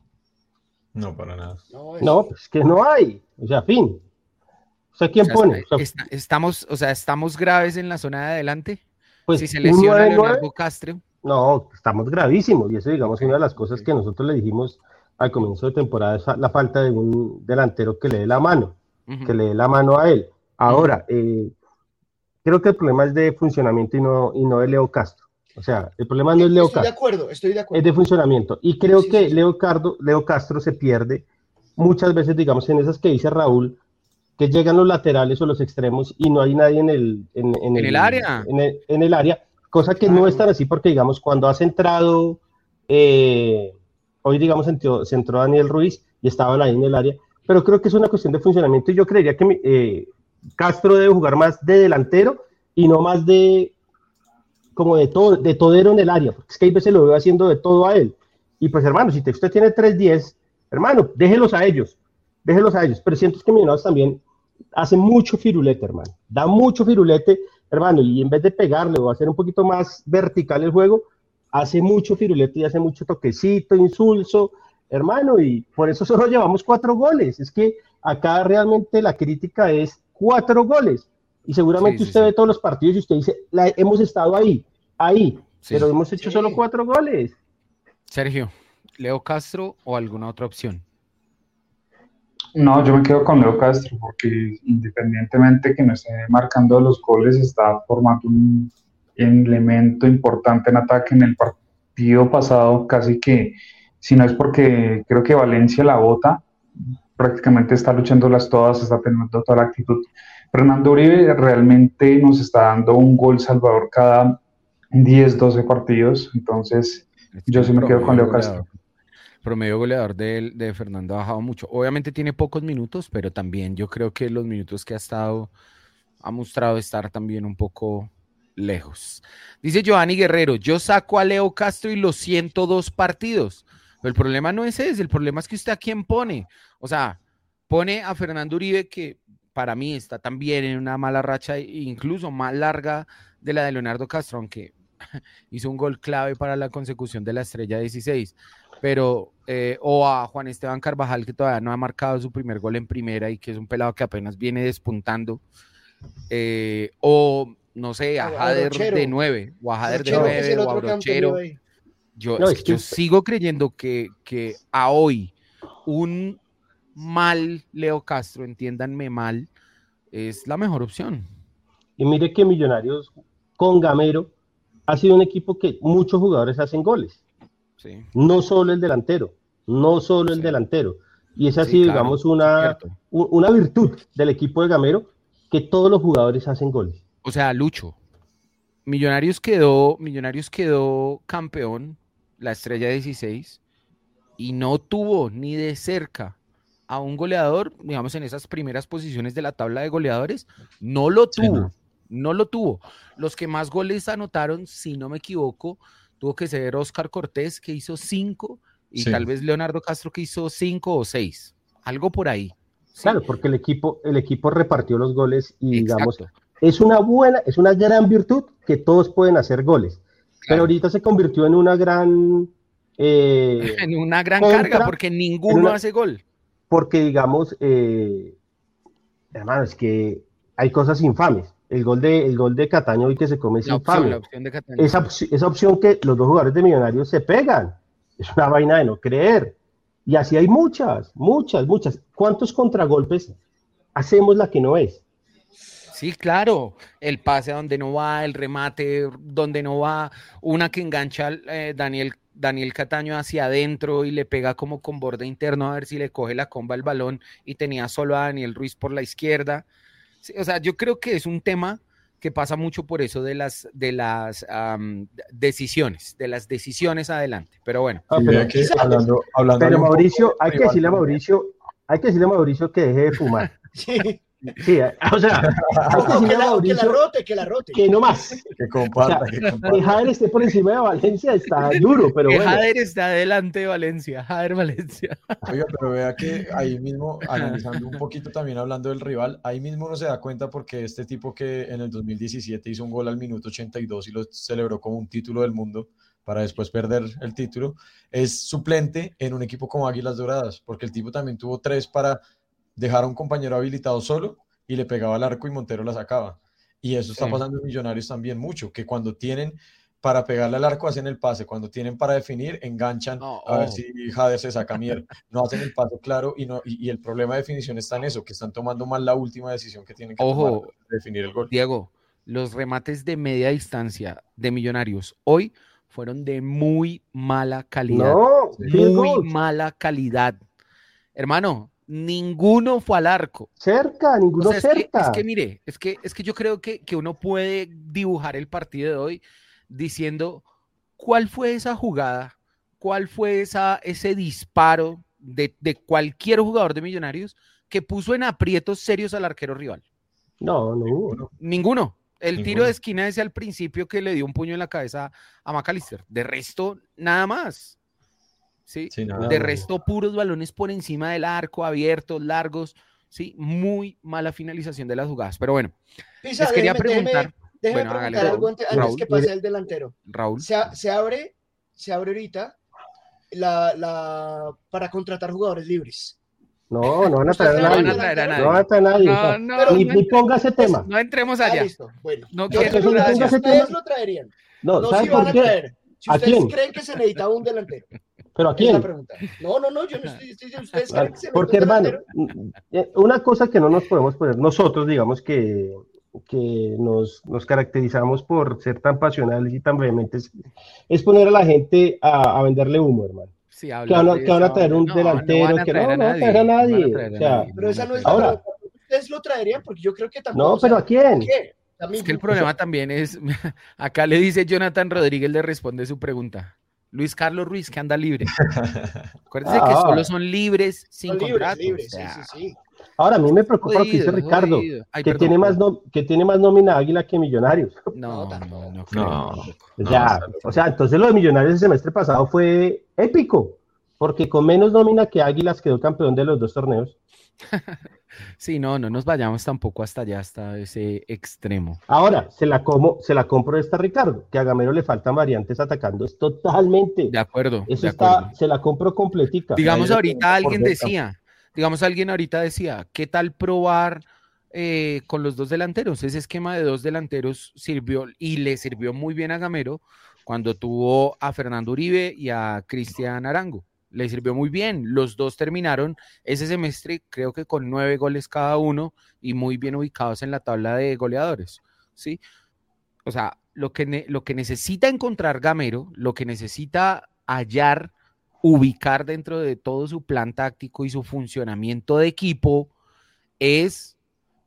No, para nada. No, pues que no hay. O sea, fin. O sea, ¿quién pone? ¿Estamos graves en la zona de adelante? Pues si se lesiona a Leonardo Castro. No, estamos gravísimos. Y eso, digamos, una de las cosas que nosotros le dijimos al comienzo de temporada es la falta de un delantero que le dé la mano, que le dé la mano a él. Ahora, creo que el problema es de funcionamiento y no de Leo Castro. O sea, el problema no es Leo Castro. Estoy de acuerdo. Es de funcionamiento. Y creo que Leo Castro se pierde muchas veces, digamos, en esas que dice Raúl, que llegan los laterales o los extremos y no hay nadie en el área, cosa que no es tan así porque, digamos, cuando has entrado, hoy, digamos, se entró Daniel Ruiz y estaban ahí en el área, pero creo que es una cuestión de funcionamiento y yo creería que Castro debe jugar más de delantero y no más como de todero en el área, porque es que a veces lo veo haciendo de todo a él. Y pues, hermano, si usted tiene 3-10, hermano, déjelos a ellos, pero siento que Millonarios también hace mucho firulete, hermano, da mucho firulete, hermano, y en vez de pegarle o hacer un poquito más vertical el juego, hace mucho firulete y hace mucho toquecito, insulso, hermano, y por eso solo llevamos 4 goles. Es que acá realmente la crítica es 4 goles. Y seguramente usted ve todos los partidos y usted dice, hemos estado ahí, pero hemos hecho solo 4 goles. Sergio, ¿Leo Castro o alguna otra opción? No, yo me quedo con Leo Castro, porque independientemente que no esté marcando los goles, está formando un elemento importante en ataque. En el partido pasado, casi que, si no es porque creo que Valencia la bota, prácticamente está luchándolas todas, está teniendo toda la actitud. Fernando Uribe realmente nos está dando un gol salvador cada 10, 12 partidos, entonces yo sí me quedo con Leo Castro. Promedio goleador de Fernando ha bajado mucho. Obviamente tiene pocos minutos, pero también yo creo que los minutos que ha estado ha mostrado estar también un poco lejos. Dice Giovanni Guerrero, yo saco a Leo Castro y los 102 partidos. Pero el problema no es ese, el problema es que usted a quién pone. O sea, pone a Fernando Uribe, que para mí está también en una mala racha, incluso más larga de la de Leonardo Castro, aunque hizo un gol clave para la consecución de la estrella 16. Pero, o a Juan Esteban Carvajal, que todavía no ha marcado su primer gol en primera y que es un pelado que apenas viene despuntando, o no sé, a Jader de 9, o a Jader de 9, o a Brochero. Yo sigo creyendo que a hoy un mal Leo Castro, entiéndanme mal, es la mejor opción. Y mire que Millonarios con Gamero ha sido un equipo que muchos jugadores hacen goles. Sí. No solo el delantero. Y esa ha sido, digamos, una virtud del equipo de Gamero, que todos los jugadores hacen goles. O sea, Lucho, Millonarios quedó campeón, la estrella 16, y no tuvo ni de cerca a un goleador, digamos, en esas primeras posiciones de la tabla de goleadores, no lo tuvo. Los que más goles anotaron, si no me equivoco, tuvo que ser Oscar Cortés, que hizo 5, y tal vez Leonardo Castro, que hizo 5 o 6, algo por ahí. ¿Sí? Claro, porque el equipo repartió los goles y digamos, es una gran virtud que todos pueden hacer goles. Claro. Pero ahorita se convirtió en una gran carga, porque ninguno hace gol. Porque digamos, hermano, es que hay cosas infames. El gol de Cataño hoy que se come es infame. La opción de Cataño. Esa opción que los dos jugadores de Millonarios se pegan. Es una vaina de no creer. Y así hay muchas. ¿Cuántos contragolpes hacemos la que no es? Sí, claro. El pase a donde no va, el remate donde no va, una que engancha Daniel Cataño hacia adentro y le pega como con borde interno a ver si le coge la comba el balón y tenía solo a Daniel Ruiz por la izquierda. Sí, o sea, yo creo que es un tema que pasa mucho por eso de las decisiones adelante. Pero bueno. Pero Mauricio, hay que decirle a Mauricio que deje de fumar. Sí. Sí, o sea, que la rote. Que no más. Que comparta, que Jader esté por encima de Valencia está duro, pero que bueno. Jader está adelante de Valencia, Valencia. Oiga, pero vea que ahí mismo, analizando un poquito también hablando del rival, ahí mismo uno se da cuenta porque este tipo que en el 2017 hizo un gol al minuto 82 y lo celebró como un título del mundo para después perder el título, es suplente en un equipo como Águilas Doradas, porque el tipo también tuvo 3 para dejar a un compañero habilitado solo y le pegaba al arco y Montero la sacaba. Y eso está pasando en Millonarios también mucho, que cuando tienen para pegarle al arco hacen el pase, cuando tienen para definir enganchan a ver si Jader se saca mierda. No hacen el pase claro y el problema de definición está en eso, que están tomando mal la última decisión que tienen que tomar para definir el gol. Diego, los remates de media distancia de Millonarios hoy fueron de muy mala calidad. Mala calidad. Hermano, ninguno fue al arco. Ninguno cerca. Es que mire, es que yo creo que uno puede dibujar el partido de hoy diciendo cuál fue esa jugada, cuál fue ese disparo de cualquier jugador de Millonarios que puso en aprietos serios al arquero rival. No hubo. Ninguno. El tiro de esquina ese al principio que le dio un puño en la cabeza a McAllister. De resto, nada más. ¿Sí? Nada. De resto, puros balones por encima del arco, abiertos, largos. ¿Sí? Muy mala finalización de las jugadas. Pero bueno, Pisa, les quería preguntar. Déjeme Bueno, preguntar hágale, algo antes Raúl. que pase el delantero. Raúl. Se abre ahorita para contratar jugadores libres. No van a traer a nadie. No van a traer a nadie. Ni ponga ese tema. No entremos allá. Listo. Bueno, no ustedes lo traerían. No ¿sabe sí van por a qué? traer. Si ¿A ustedes quién? creen que se necesita un delantero. ¿Pero a Es quién? la pregunta. No, yo no estoy diciendo ustedes creen que se necesita Porque, un hermano, delantero. una cosa que no nos podemos poner nosotros, digamos que nos caracterizamos por ser tan pasionales y tan vehementes, es poner a la gente a venderle humo, hermano. Sí, que van a traer un delantero, no van a traer a nadie. Pero esa no es la ahora, pregunta. Ustedes lo traerían porque yo creo que tampoco. No, pero ¿a quién? Es que el problema también es, acá le dice Jonathan Rodríguez, le responde su pregunta. Luis Carlos Ruiz, que anda libre. Acuérdense que solo son libres sin contrato. Sí. Ahora, a mí me preocupa lo que dice Ricardo, que tiene más nómina Águila que Millonarios. No. Ya, o sea, entonces lo de Millonarios el semestre pasado fue épico, porque con menos nómina que Águilas quedó campeón de los 2 torneos. Sí, no nos vayamos tampoco hasta allá, hasta ese extremo. Ahora, se la compro esta Ricardo, que a Gamero le faltan variantes atacando, es totalmente. De acuerdo. Eso está, se la compro completica. Digamos, ahorita alguien decía, ¿qué tal probar con los 2 delanteros? Ese esquema de 2 delanteros sirvió y le sirvió muy bien a Gamero cuando tuvo a Fernando Uribe y a Cristian Arango. Le sirvió muy bien. Los 2 terminaron ese semestre, creo que con 9 goles cada uno y muy bien ubicados en la tabla de goleadores, ¿sí? O sea, lo que necesita encontrar Gamero, lo que necesita hallar, ubicar dentro de todo su plan táctico y su funcionamiento de equipo es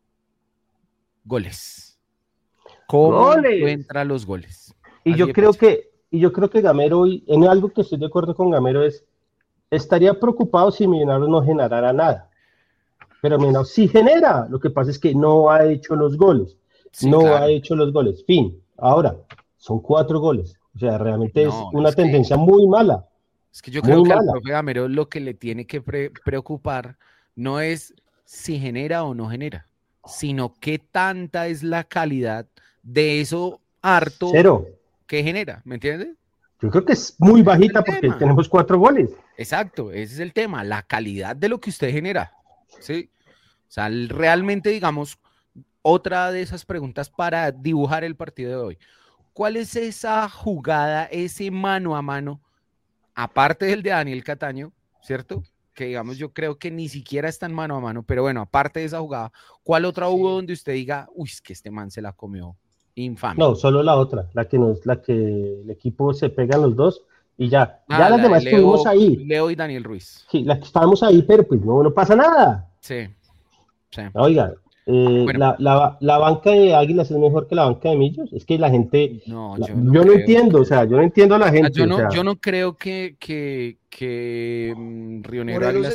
goles. ¿Cómo encuentra los goles? Y yo creo que Gamero, en algo que estoy de acuerdo con Gamero, estaría preocupado si Millonarios no generara nada. Pero Millonarios sí genera, lo que pasa es que no ha hecho los goles. Fin. Ahora, son 4 goles. O sea, realmente es una tendencia muy mala. Es que yo creo que al profe Gamero lo que le tiene que preocupar no es si genera o no genera, sino qué tanta es la calidad de eso harto que genera, ¿me entiendes? Yo creo que es muy bajita porque tenemos 4 goles. Exacto, ese es el tema, la calidad de lo que usted genera, ¿sí? O sea, realmente, digamos, otra de esas preguntas para dibujar el partido de hoy. ¿Cuál es esa jugada, ese mano a mano, aparte del de Daniel Cataño, ¿cierto? Que digamos, yo creo que ni siquiera está en mano a mano, pero bueno, aparte de esa jugada, ¿cuál otra hubo donde usted diga, uy, es que este man se la comió infame? No, solo la otra, la que el equipo se pegan los 2 y ya. Ya las demás estuvimos ahí. Leo y Daniel Ruiz. Sí, las que estábamos ahí, pero pues no pasa nada. Sí. Oiga, la banca de Águilas es mejor que la banca de Millos. Es que la gente, yo no entiendo, o sea, yo no entiendo a la gente. Yo no creo que Río Negro Águilas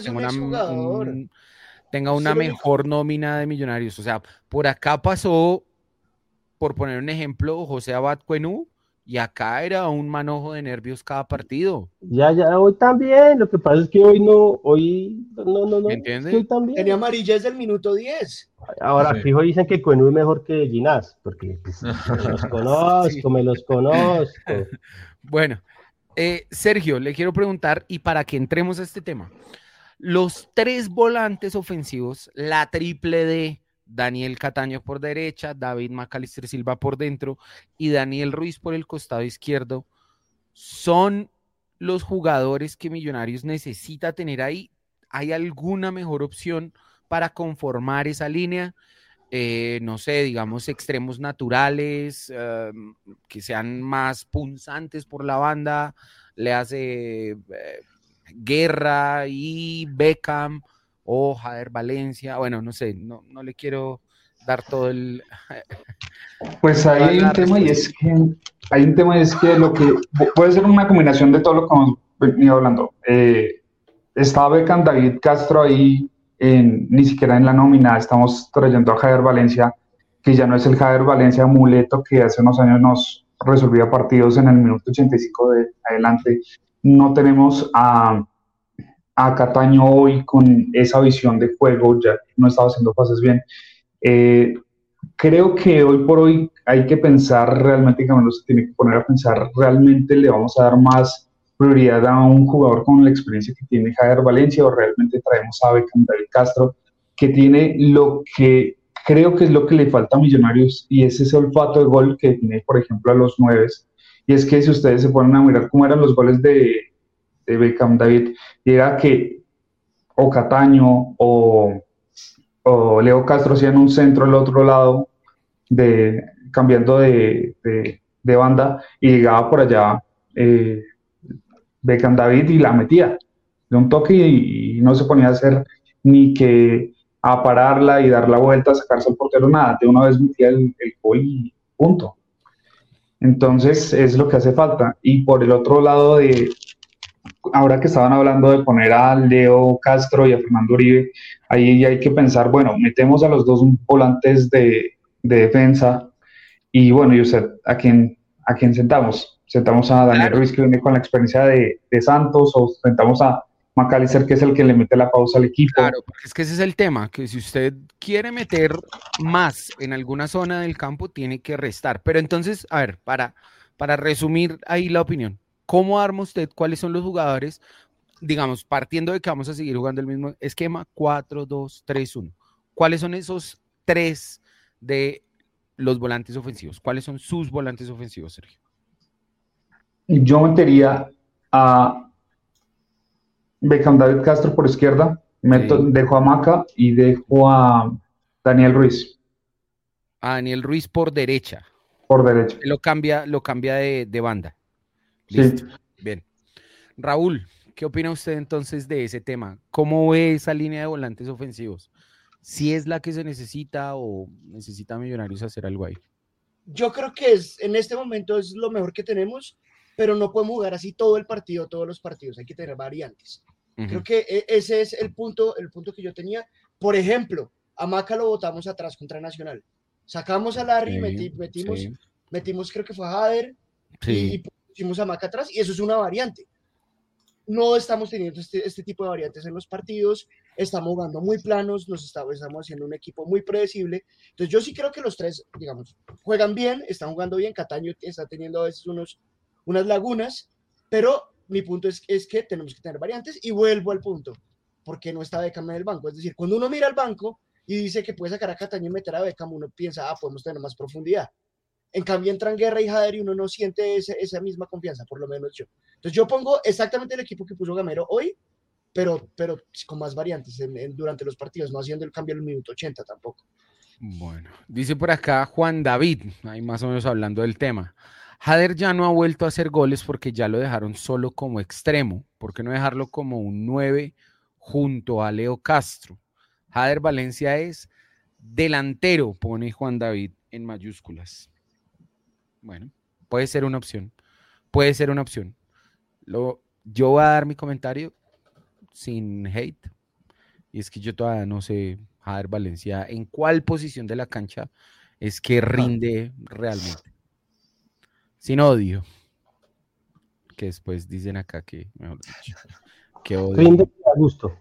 tenga una mejor nómina de Millonarios. O sea, por acá pasó, por poner un ejemplo, José Abad Cuenú, y acá era un manojo de nervios cada partido. Ya, hoy también. Lo que pasa es que hoy no. ¿Me entiendes? Es que hoy también. Tenía amarilla desde el minuto 10. Ahora, fijo, dicen que Cuenú es mejor que Ginás, porque pues, me los conozco. Bueno, Sergio, le quiero preguntar, y para que entremos a este tema, los 3 volantes ofensivos, la triple D, Daniel Cataño por derecha, David McAllister Silva por dentro y Daniel Ruiz por el costado izquierdo, ¿son los jugadores que Millonarios necesita tener ahí? ¿Hay alguna mejor opción para conformar esa línea? No sé, digamos extremos naturales, que sean más punzantes por la banda, le hace Guerra y Beckham o Jader Valencia, bueno, no sé, no le quiero dar todo el... Pues ahí hay un tema y es que hay un tema, es que lo que puede ser una combinación de todo lo que hemos venido hablando. Está Beckham David Castro ahí, ni siquiera en la nómina. Estamos trayendo a Javier Valencia, que ya no es el Javier Valencia muleto que hace unos años nos resolvía partidos en el minuto 85 de adelante. No tenemos a Cataño hoy con esa visión de juego, ya no estaba haciendo pases bien. Creo que hoy por hoy hay que pensar realmente, Camilo se tiene que poner a pensar, realmente le vamos a dar más prioridad a un jugador con la experiencia que tiene Javier Valencia, o realmente traemos a Beckham David Castro, que tiene lo que creo que es lo que le falta a Millonarios, y es ese olfato de gol que tiene, por ejemplo, a los nueves. Y es que si ustedes se ponen a mirar cómo eran los goles de Beckham David, era que o Cataño o Leo Castro hacían un centro al otro lado, cambiando de banda, y llegaba por allá Beckham David y la metía de un toque, y no se ponía a hacer ni que a pararla y dar la vuelta, a sacarse al portero, nada, de una vez metía el gol y punto. Entonces es lo que hace falta. Y por el otro lado, ahora que estaban hablando de poner a Leo Castro y a Fernando Uribe, ahí hay que pensar, bueno, metemos a los dos volantes de defensa, y bueno, ¿y usted a quién sentamos? ¿Sentamos a Daniel Ruiz, que viene con la experiencia de Santos, o sentamos a McAllister, que es el que le mete la pausa al equipo? Claro, porque es que ese es el tema, que si usted quiere meter más en alguna zona del campo, tiene que restar. Pero entonces, a ver, para resumir ahí la opinión, ¿cómo arma usted? ¿Cuáles son los jugadores? Digamos, partiendo de que vamos a seguir jugando el mismo esquema, 4-2-3-1. ¿Cuáles son esos tres de los volantes ofensivos? ¿Cuáles son sus volantes ofensivos, Sergio? Yo metería a Beckham David Castro por izquierda, dejo a Maca y dejo a Daniel Ruiz. A Daniel Ruiz por derecha. Por derecha. Lo cambia de banda. Listo. Sí. Bien. Raúl, ¿qué opina usted entonces de ese tema? ¿Cómo ve esa línea de volantes ofensivos? ¿Si es la que se necesita o necesita Millonarios hacer algo ahí? Yo creo que en este momento es lo mejor que tenemos, pero no podemos jugar así todo el partido, todos los partidos. Hay que tener variantes. Creo que ese es el punto que yo tenía. Por ejemplo, a Maca lo botamos atrás contra Nacional. Sacamos a Larry, metimos creo que fue a Jader, y pusimos a Maca atrás, y eso es una variante. No estamos teniendo este tipo de variantes en los partidos, estamos jugando muy planos, estamos haciendo un equipo muy predecible. Entonces yo sí creo que los tres, digamos, juegan bien, están jugando bien. Cataño está teniendo a veces unas lagunas, pero mi punto es que tenemos que tener variantes, y vuelvo al punto, porque no está Beckham en el banco. Es decir, cuando uno mira al banco y dice que puede sacar a Cataño y meter a Beckham, uno piensa, podemos tener más profundidad. En cambio, entran Guerra y Jader y uno no siente esa misma confianza, por lo menos yo. Entonces yo pongo exactamente el equipo que puso Gamero hoy, pero con más variantes durante los partidos, no haciendo el cambio al minuto 80 tampoco. Bueno, dice por acá Juan David, ahí más o menos hablando del tema. Jader ya no ha vuelto a hacer goles porque ya lo dejaron solo como extremo. ¿Por qué no dejarlo como un 9 junto a Leo Castro? Jader Valencia es delantero, pone Juan David en mayúsculas. Bueno, puede ser una opción. Puede ser una opción. Yo voy a dar mi comentario sin hate. Y es que yo todavía no sé, Jader Valencia, en cuál posición de la cancha es que rinde realmente. Sin odio. Que después dicen acá que, mejor dicho, que odio. Rinde a gusto.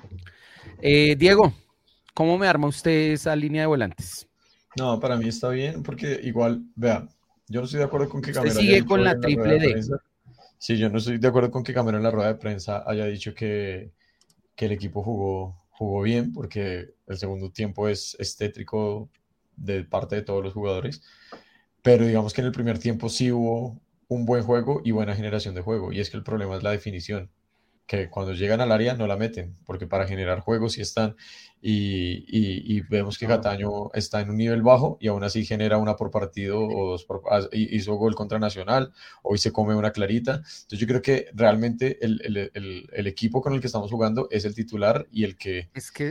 Diego, ¿cómo me arma usted esa línea de volantes? No, para mí está bien, porque igual, vea, yo no estoy de acuerdo con que Gamero sigue con la triple D. Sí, yo no estoy de acuerdo con que Gamero en la rueda de prensa haya dicho que el equipo jugó bien, porque el segundo tiempo es tétrico de parte de todos los jugadores, pero digamos que en el primer tiempo sí hubo un buen juego y buena generación de juego, y es que el problema es la definición. que cuando llegan al área no la meten, porque para generar juegos sí están, y vemos que Cataño está en un nivel bajo y aún así genera una por partido o dos hizo gol contra Nacional, hoy se come una clarita. Entonces yo creo que realmente el equipo con el que estamos jugando es el titular y el que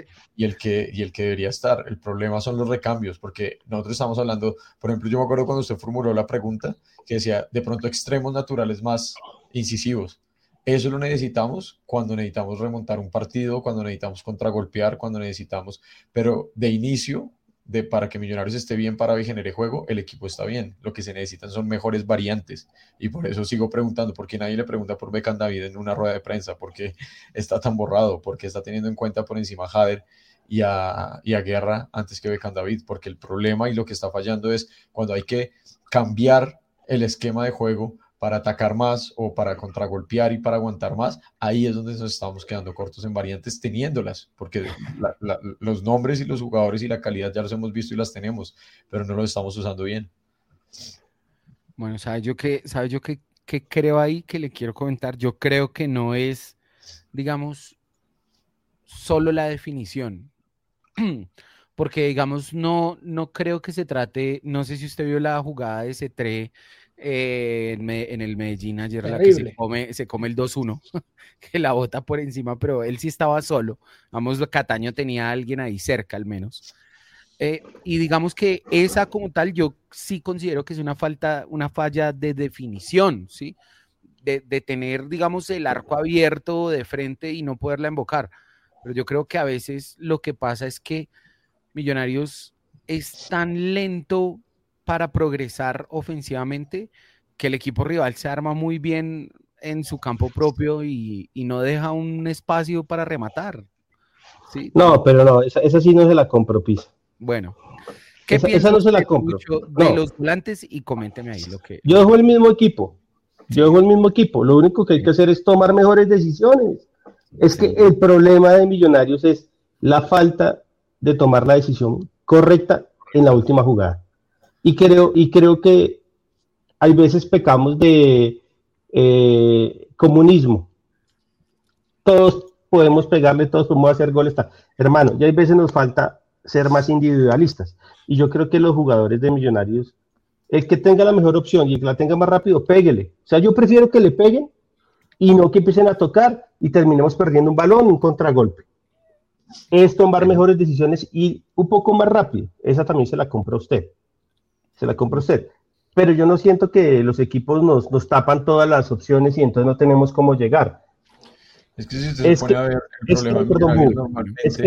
debería estar. El problema son los recambios, porque nosotros estamos hablando, por ejemplo, yo me acuerdo cuando usted formuló la pregunta que decía, de pronto extremos naturales más incisivos. Eso lo necesitamos cuando necesitamos remontar un partido, cuando necesitamos contragolpear, cuando necesitamos, pero de inicio, para que Millonarios esté bien parado y genere juego, el equipo está bien. Lo que se necesitan son mejores variantes. Y por eso sigo preguntando, ¿por qué nadie le pregunta por Beckham David en una rueda de prensa? ¿Por qué está tan borrado? ¿Por qué está teniendo en cuenta por encima a Jader y a Guerra antes que Beckham David? Porque el problema y lo que está fallando es cuando hay que cambiar el esquema de juego para atacar más o para contragolpear y para aguantar más, ahí es donde nos estamos quedando cortos en variantes teniéndolas, porque los nombres y los jugadores y la calidad ya los hemos visto y las tenemos, pero no los estamos usando bien. Bueno, ¿sabe yo qué creo ahí que le quiero comentar? Yo creo que no es, digamos, solo la definición, porque, digamos, no creo que se trate, no sé si usted vio la jugada de Cetré en el Medellín ayer, la que se come el 2-1, que la bota por encima, pero él sí estaba solo. Vamos, Cataño tenía a alguien ahí cerca al menos. Y digamos que esa como tal, yo sí considero que es una falla de definición, ¿sí? De tener, digamos, el arco abierto de frente y no poderla embocar. Pero yo creo que a veces lo que pasa es que Millonarios es tan lento para progresar ofensivamente que el equipo rival se arma muy bien en su campo propio y no deja un espacio para rematar. ¿Sí? No, pero no, esa sí no se la compro, Pisa. Bueno, ¿qué piensa no se la compro de los volantes? Y coménteme ahí lo que... Yo dejo el mismo equipo. Lo único que hay que hacer es tomar mejores decisiones. Es que el problema de Millonarios es la falta de tomar la decisión correcta en la última jugada. Y creo que hay veces pecamos de comunismo. Todos podemos pegarle, todos podemos hacer goles. Hermano, ya hay veces nos falta ser más individualistas. Y yo creo que los jugadores de Millonarios, el que tenga la mejor opción y el que la tenga más rápido, péguele. O sea, yo prefiero que le peguen y no que empiecen a tocar y terminemos perdiendo un balón, un contragolpe. Es tomar mejores decisiones y un poco más rápido. Esa también se la compra usted. Pero yo no siento que los equipos nos tapan todas las opciones y entonces no tenemos cómo llegar. Es que si usted se pone a ver el problema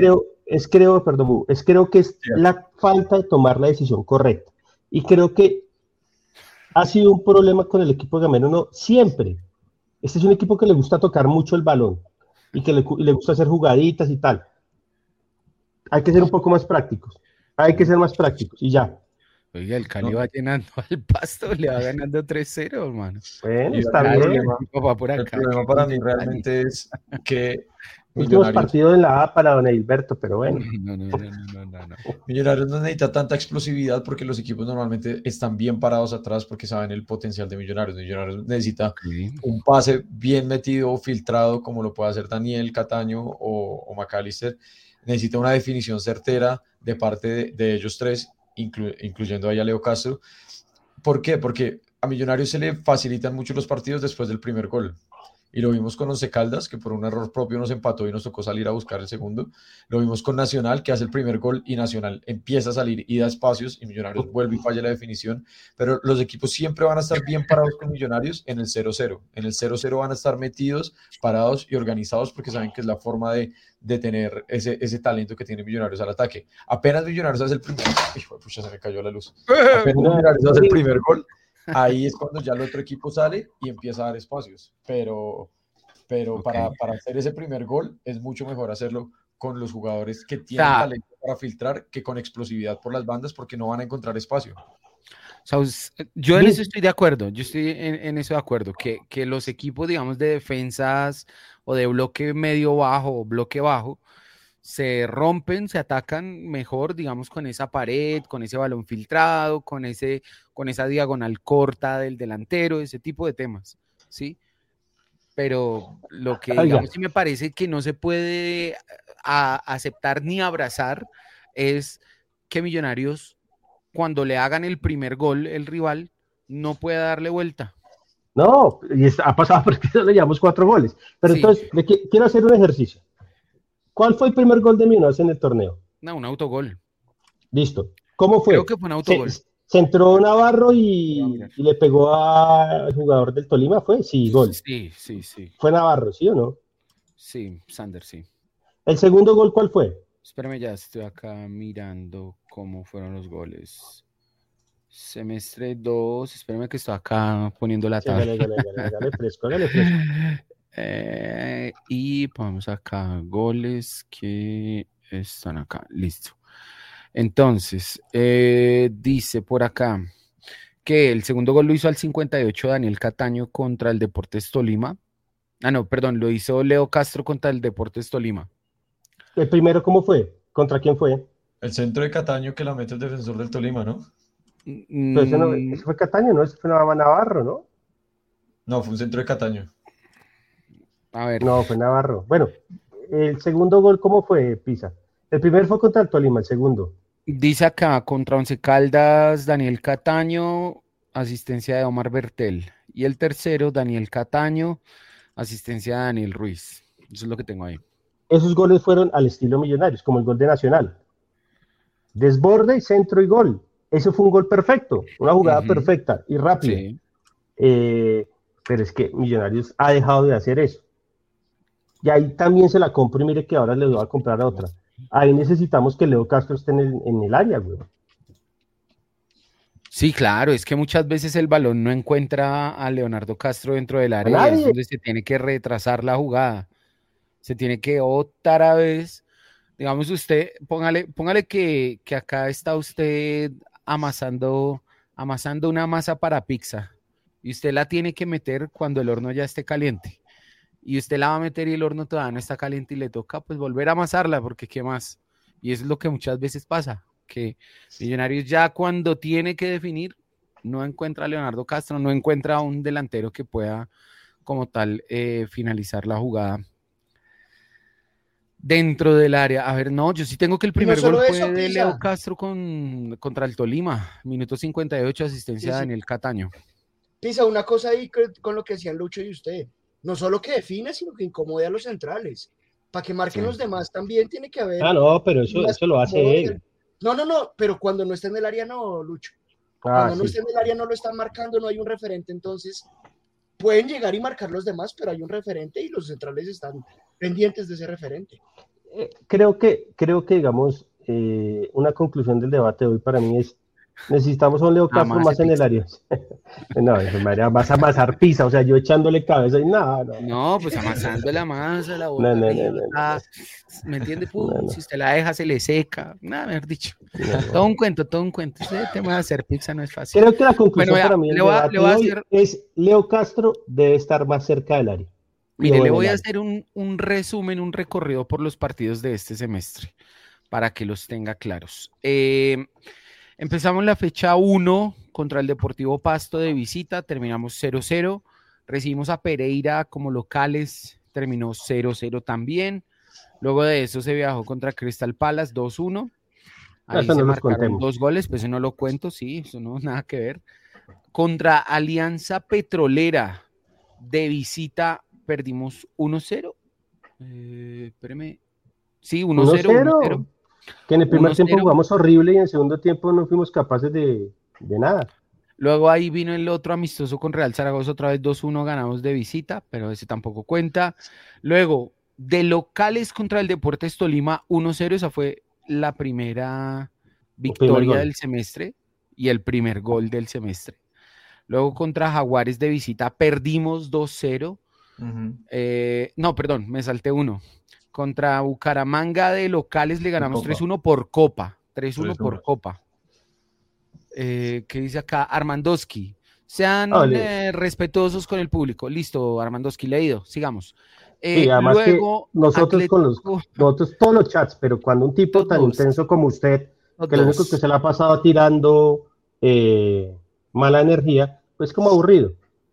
creo que es la falta de tomar la decisión correcta. Y creo que ha sido un problema con el equipo de Gamero, no siempre. Este es un equipo que le gusta tocar mucho el balón y que le gusta hacer jugaditas y tal. Hay que ser un poco más prácticos. Y ya. Oiga, el Cali va llenando al Pasto, le va ganando 3-0, hermano. Bueno, está bien. El problema para mí realmente es que últimos partidos en la A para don Edilberto, pero bueno. No. Millonarios no necesita tanta explosividad porque los equipos normalmente están bien parados atrás porque saben el potencial de Millonarios. Millonarios necesita un pase bien metido, filtrado, como lo puede hacer Daniel, Cataño o McAllister. Necesita una definición certera de parte de ellos tres, incluyendo ahí a Leo Castro. ¿Por qué? Porque a Millonarios se le facilitan mucho los partidos después del primer gol. Y lo vimos con Once Caldas, que por un error propio nos empató y nos tocó salir a buscar el segundo. Lo vimos con Nacional, que hace el primer gol y Nacional empieza a salir y da espacios y Millonarios vuelve y falla la definición. Pero los equipos siempre van a estar bien parados con Millonarios en el 0-0. En el 0-0 van a estar metidos, parados y organizados porque saben que es la forma de tener ese talento que tiene Millonarios al ataque. Apenas Millonarios hace el primer... Pucha, se me cayó la luz. Apenas Millonarios hace el primer gol, ahí es cuando ya el otro equipo sale y empieza a dar espacios, pero para hacer ese primer gol es mucho mejor hacerlo con los jugadores que tienen talento para filtrar que con explosividad por las bandas porque no van a encontrar espacio. O sea, yo en eso estoy de acuerdo, yo estoy en eso de acuerdo, que los equipos, digamos, de defensas o de bloque medio bajo o bloque bajo, se rompen, se atacan mejor, digamos, con esa pared, con ese balón filtrado, con esa diagonal corta del delantero, ese tipo de temas, ¿sí? pero lo que Oiga. digamos sí me parece que no se puede aceptar ni abrazar es que Millonarios, cuando le hagan el primer gol el rival, no pueda darle vuelta. No, y ha pasado porque le llevamos 4 goles. Pero Sí. entonces, quiero hacer un ejercicio. ¿Cuál fue el primer gol de Millonarios en el torneo? No, un autogol. Listo. ¿Cómo fue? Creo que fue un autogol. Se entró Navarro y le pegó al jugador del Tolima, ¿fue? Sí, gol. Sí. ¿Fue Navarro, sí o no? Sí, Sander, sí. ¿El segundo gol cuál fue? Espérame, ya estoy acá mirando cómo fueron los goles. Semestre 2, espérame que estoy acá poniendo la Sí, tabla. hágale fresco. Y ponemos acá goles que están acá, listo. Entonces, dice por acá que el segundo gol lo hizo al 58 Daniel Cataño contra el Deportes Tolima. Ah, no, perdón, lo hizo Leo Castro contra el Deportes Tolima. ¿El primero cómo fue? ¿Contra quién fue? El centro de Cataño que la mete el defensor del Tolima, ¿no? Pero ese fue Cataño, ¿no? Ese fue Navarro, ¿no? No, fue un centro de Cataño. A ver. No, fue Navarro. Bueno, el segundo gol, ¿cómo fue, Pisa? El primero fue contra el Tolima, el segundo. Dice acá, contra Once Caldas, Daniel Cataño, asistencia de Omar Bertel. Y el tercero, Daniel Cataño, asistencia de Daniel Ruiz. Eso es lo que tengo ahí. Esos goles fueron al estilo Millonarios, como el gol de Nacional. Desborde, centro y gol. Eso fue un gol perfecto, una jugada perfecta y rápida. Sí. Pero es que Millonarios ha dejado de hacer eso. Y ahí también se la compro y mire que ahora le voy a comprar a otra. Ahí necesitamos que Leo Castro esté en el área, güey. Sí, claro, es que muchas veces el balón no encuentra a Leonardo Castro dentro del área y es donde se tiene que retrasar la jugada. Se tiene que otra vez, digamos usted, póngale que acá está usted amasando una masa para pizza y usted la tiene que meter cuando el horno ya esté caliente. Y usted la va a meter y el horno todavía no está caliente y le toca pues volver a amasarla porque qué más. Y eso es lo que muchas veces pasa, que Millonarios ya cuando tiene que definir no encuentra a Leonardo Castro, no encuentra a un delantero que pueda como tal finalizar la jugada dentro del área. A ver, no, yo sí tengo que el primer gol fue de Leo Castro contra el Tolima, minuto 58, asistencia de Daniel Cataño. Pisa, una cosa ahí con lo que decían Lucho y usted. No solo que define, sino que incomode a los centrales. Para que marquen los demás también tiene que haber... Ah, no, pero eso lo hace él. No, pero cuando no está en el área no, Lucho. Cuando no está en el área no lo están marcando, no hay un referente, entonces pueden llegar y marcar los demás, pero hay un referente y los centrales están pendientes de ese referente. Creo que digamos, una conclusión del debate de hoy para mí es necesitamos a un Leo Castro más en el área. No, eso me vas a amasar pizza, o sea, yo echándole cabeza y nada. No, pues amasando la masa, la boca. No. ¿Me entiende? Si usted la deja, se le seca. Nada, mejor dicho. Todo un cuento. Ese tema de hacer pizza no es fácil. Creo que la conclusión para mí del debate de hoy es Leo Castro debe estar más cerca del área. Mire, le voy a hacer un resumen, un recorrido por los partidos de este semestre, para que los tenga claros. Empezamos la fecha 1 contra el Deportivo Pasto de visita, terminamos 0-0, recibimos a Pereira como locales, terminó 0-0 también, luego de eso se viajó contra Crystal Palace 2-1, ahí se marcaron 2 goles, pues eso no lo cuento, sí, eso no nada que ver. Contra Alianza Petrolera de visita perdimos 1-0, espéreme, sí, 1-0. Que en el primer tiempo jugamos horrible y en el segundo tiempo no fuimos capaces de nada. Luego ahí vino el otro amistoso con Real Zaragoza, otra vez 2-1 ganamos de visita, pero ese tampoco cuenta. Luego, de locales contra el Deportes Tolima, 1-0, esa fue la primera victoria del semestre y el primer gol del semestre. Luego contra Jaguares de visita perdimos 2-0. No, perdón, me salté uno. Contra Bucaramanga de locales le ganamos 3-1 por Copa. 3-1 por Copa. ¿Qué dice acá? Armandowski. Sean respetuosos con el público. Listo, Armandowski, leído. Sigamos. Sí, además luego, que nosotros nosotros todos los chats, pero cuando un tipo tan intenso como usted, que lo único que se le ha pasado tirando mala energía, pues como aburrido.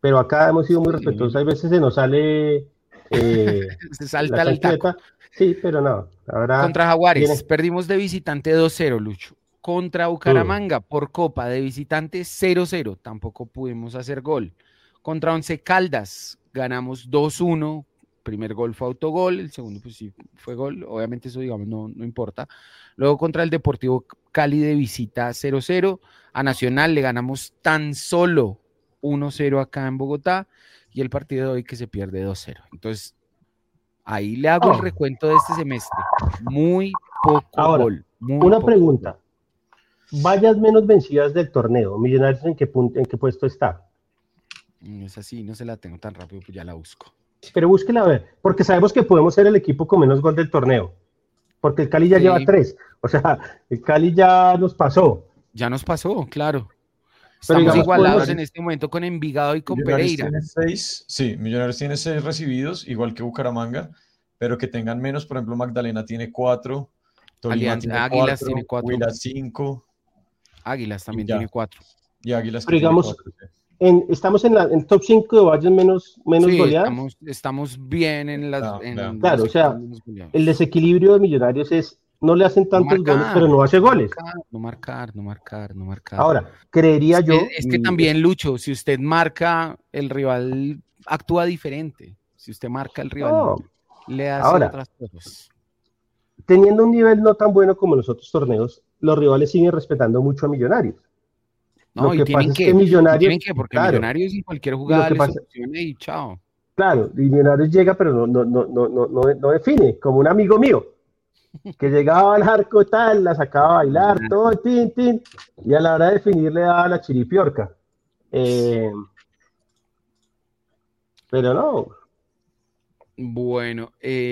pero acá hemos sido muy respetuosos. Hay veces se nos sale se salta la el taco. chancleta. Sí, pero no. Ahora Contra Jaguares, viene. perdimos de visitante 2-0, Lucho. Contra Bucaramanga, por Copa de visitante 0-0, tampoco pudimos hacer gol. Contra Once Caldas, ganamos 2-1, primer gol fue autogol, el segundo pues sí fue gol, obviamente eso digamos no importa. Luego contra el Deportivo Cali de visita 0-0, a Nacional le ganamos tan solo 1-0 acá en Bogotá, y el partido de hoy que se pierde 2-0. Entonces, ahí le hago el recuento de este semestre. Muy poco Ahora, gol. Una pregunta. Vallas menos vencidas del torneo. Millonarios, ¿en qué puesto está? Es así, no se la tengo tan rápido, pues ya la busco. Pero búsquela a ver, porque sabemos que podemos ser el equipo con menos gol del torneo. Porque el Cali ya lleva 3. O sea, el Cali ya nos pasó. Ya nos pasó, claro. Pero Estamos digamos, igualados en este momento con Envigado y con Pereira. Millonarios tiene 6 recibidos, igual que Bucaramanga, pero que tengan menos. Por ejemplo, Magdalena tiene 4, Tolima tiene Águilas 4, tiene 4, Huila 5. Águilas también tiene 4. Y Águilas pero tiene digamos, 4. estamos en top 5 de Vallas menos sí, goleadas. Estamos bien en las... Claro, o sea, el desequilibrio de Millonarios es, no le hacen tantos goles, pero no hace goles. No marcar. Ahora, creería yo... Es que también, Lucho, si usted marca, el rival actúa diferente. Si usted marca, el rival le hace otras cosas. Teniendo un nivel no tan bueno como los otros torneos, los rivales siguen respetando mucho a Millonarios. No, lo que pasa es que Millonarios... porque Millonarios en cualquier jugada le soluciona y chao. Claro, y Millonarios llega, pero no define, como un amigo mío, que llegaba al arco tal, la sacaba a bailar, todo, tin, y a la hora de definir le daba la chiripiorca. Pero no. Bueno,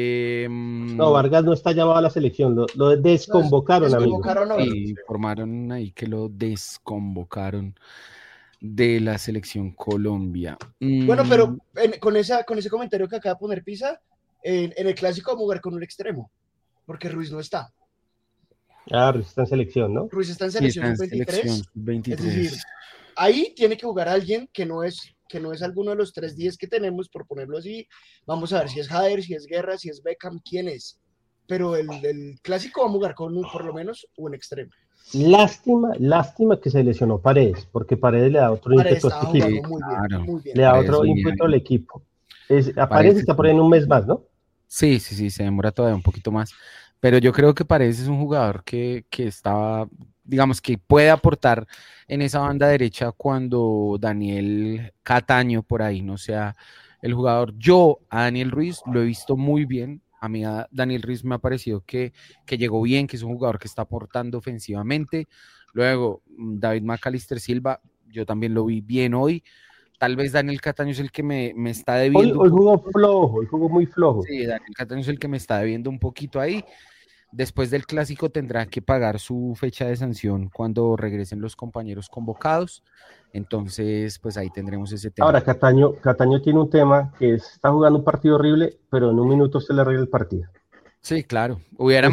no, Vargas no está llamado a la selección, lo desconvocaron, amigo. Sí, informaron ahí que lo desconvocaron de la selección Colombia. Bueno, pero con ese comentario que acaba de poner Pisa, en el clásico vamos a jugar con un extremo, porque Ruiz no está. Ruiz está en selección, ¿no? Ruiz está en selección, sí, 23. Es decir, ahí tiene que jugar alguien que no es alguno de los 3-10 que tenemos, por ponerlo así. Vamos a ver si es Jader, si es Guerra, si es Beckham, quién es. Pero el clásico vamos a jugar con por lo menos un extremo. Lástima que se lesionó Paredes, porque Paredes le da otro ímpetu a este equipo. Muy bien. Le da otro ímpetu al equipo. Paredes está por ahí en un mes más, ¿no? Sí, se demora todavía un poquito más. Pero yo creo que Paredes es un jugador que estaba, digamos, que puede aportar en esa banda derecha cuando Daniel Cataño por ahí no sea el jugador. Yo a Daniel Ruiz lo he visto muy bien. A mí a Daniel Ruiz me ha parecido que llegó bien, que es un jugador que está aportando ofensivamente. Luego, David McAllister Silva, yo también lo vi bien hoy. Tal vez Daniel Cataño es el que me está debiendo. Hoy jugó muy flojo. Sí, Daniel Cataño es el que me está debiendo un poquito ahí. Después del clásico tendrá que pagar su fecha de sanción cuando regresen los compañeros convocados. Entonces, pues ahí tendremos ese tema. Ahora, Cataño tiene un tema que está jugando un partido horrible, pero en un minuto se le arregla el partido. Sí, claro.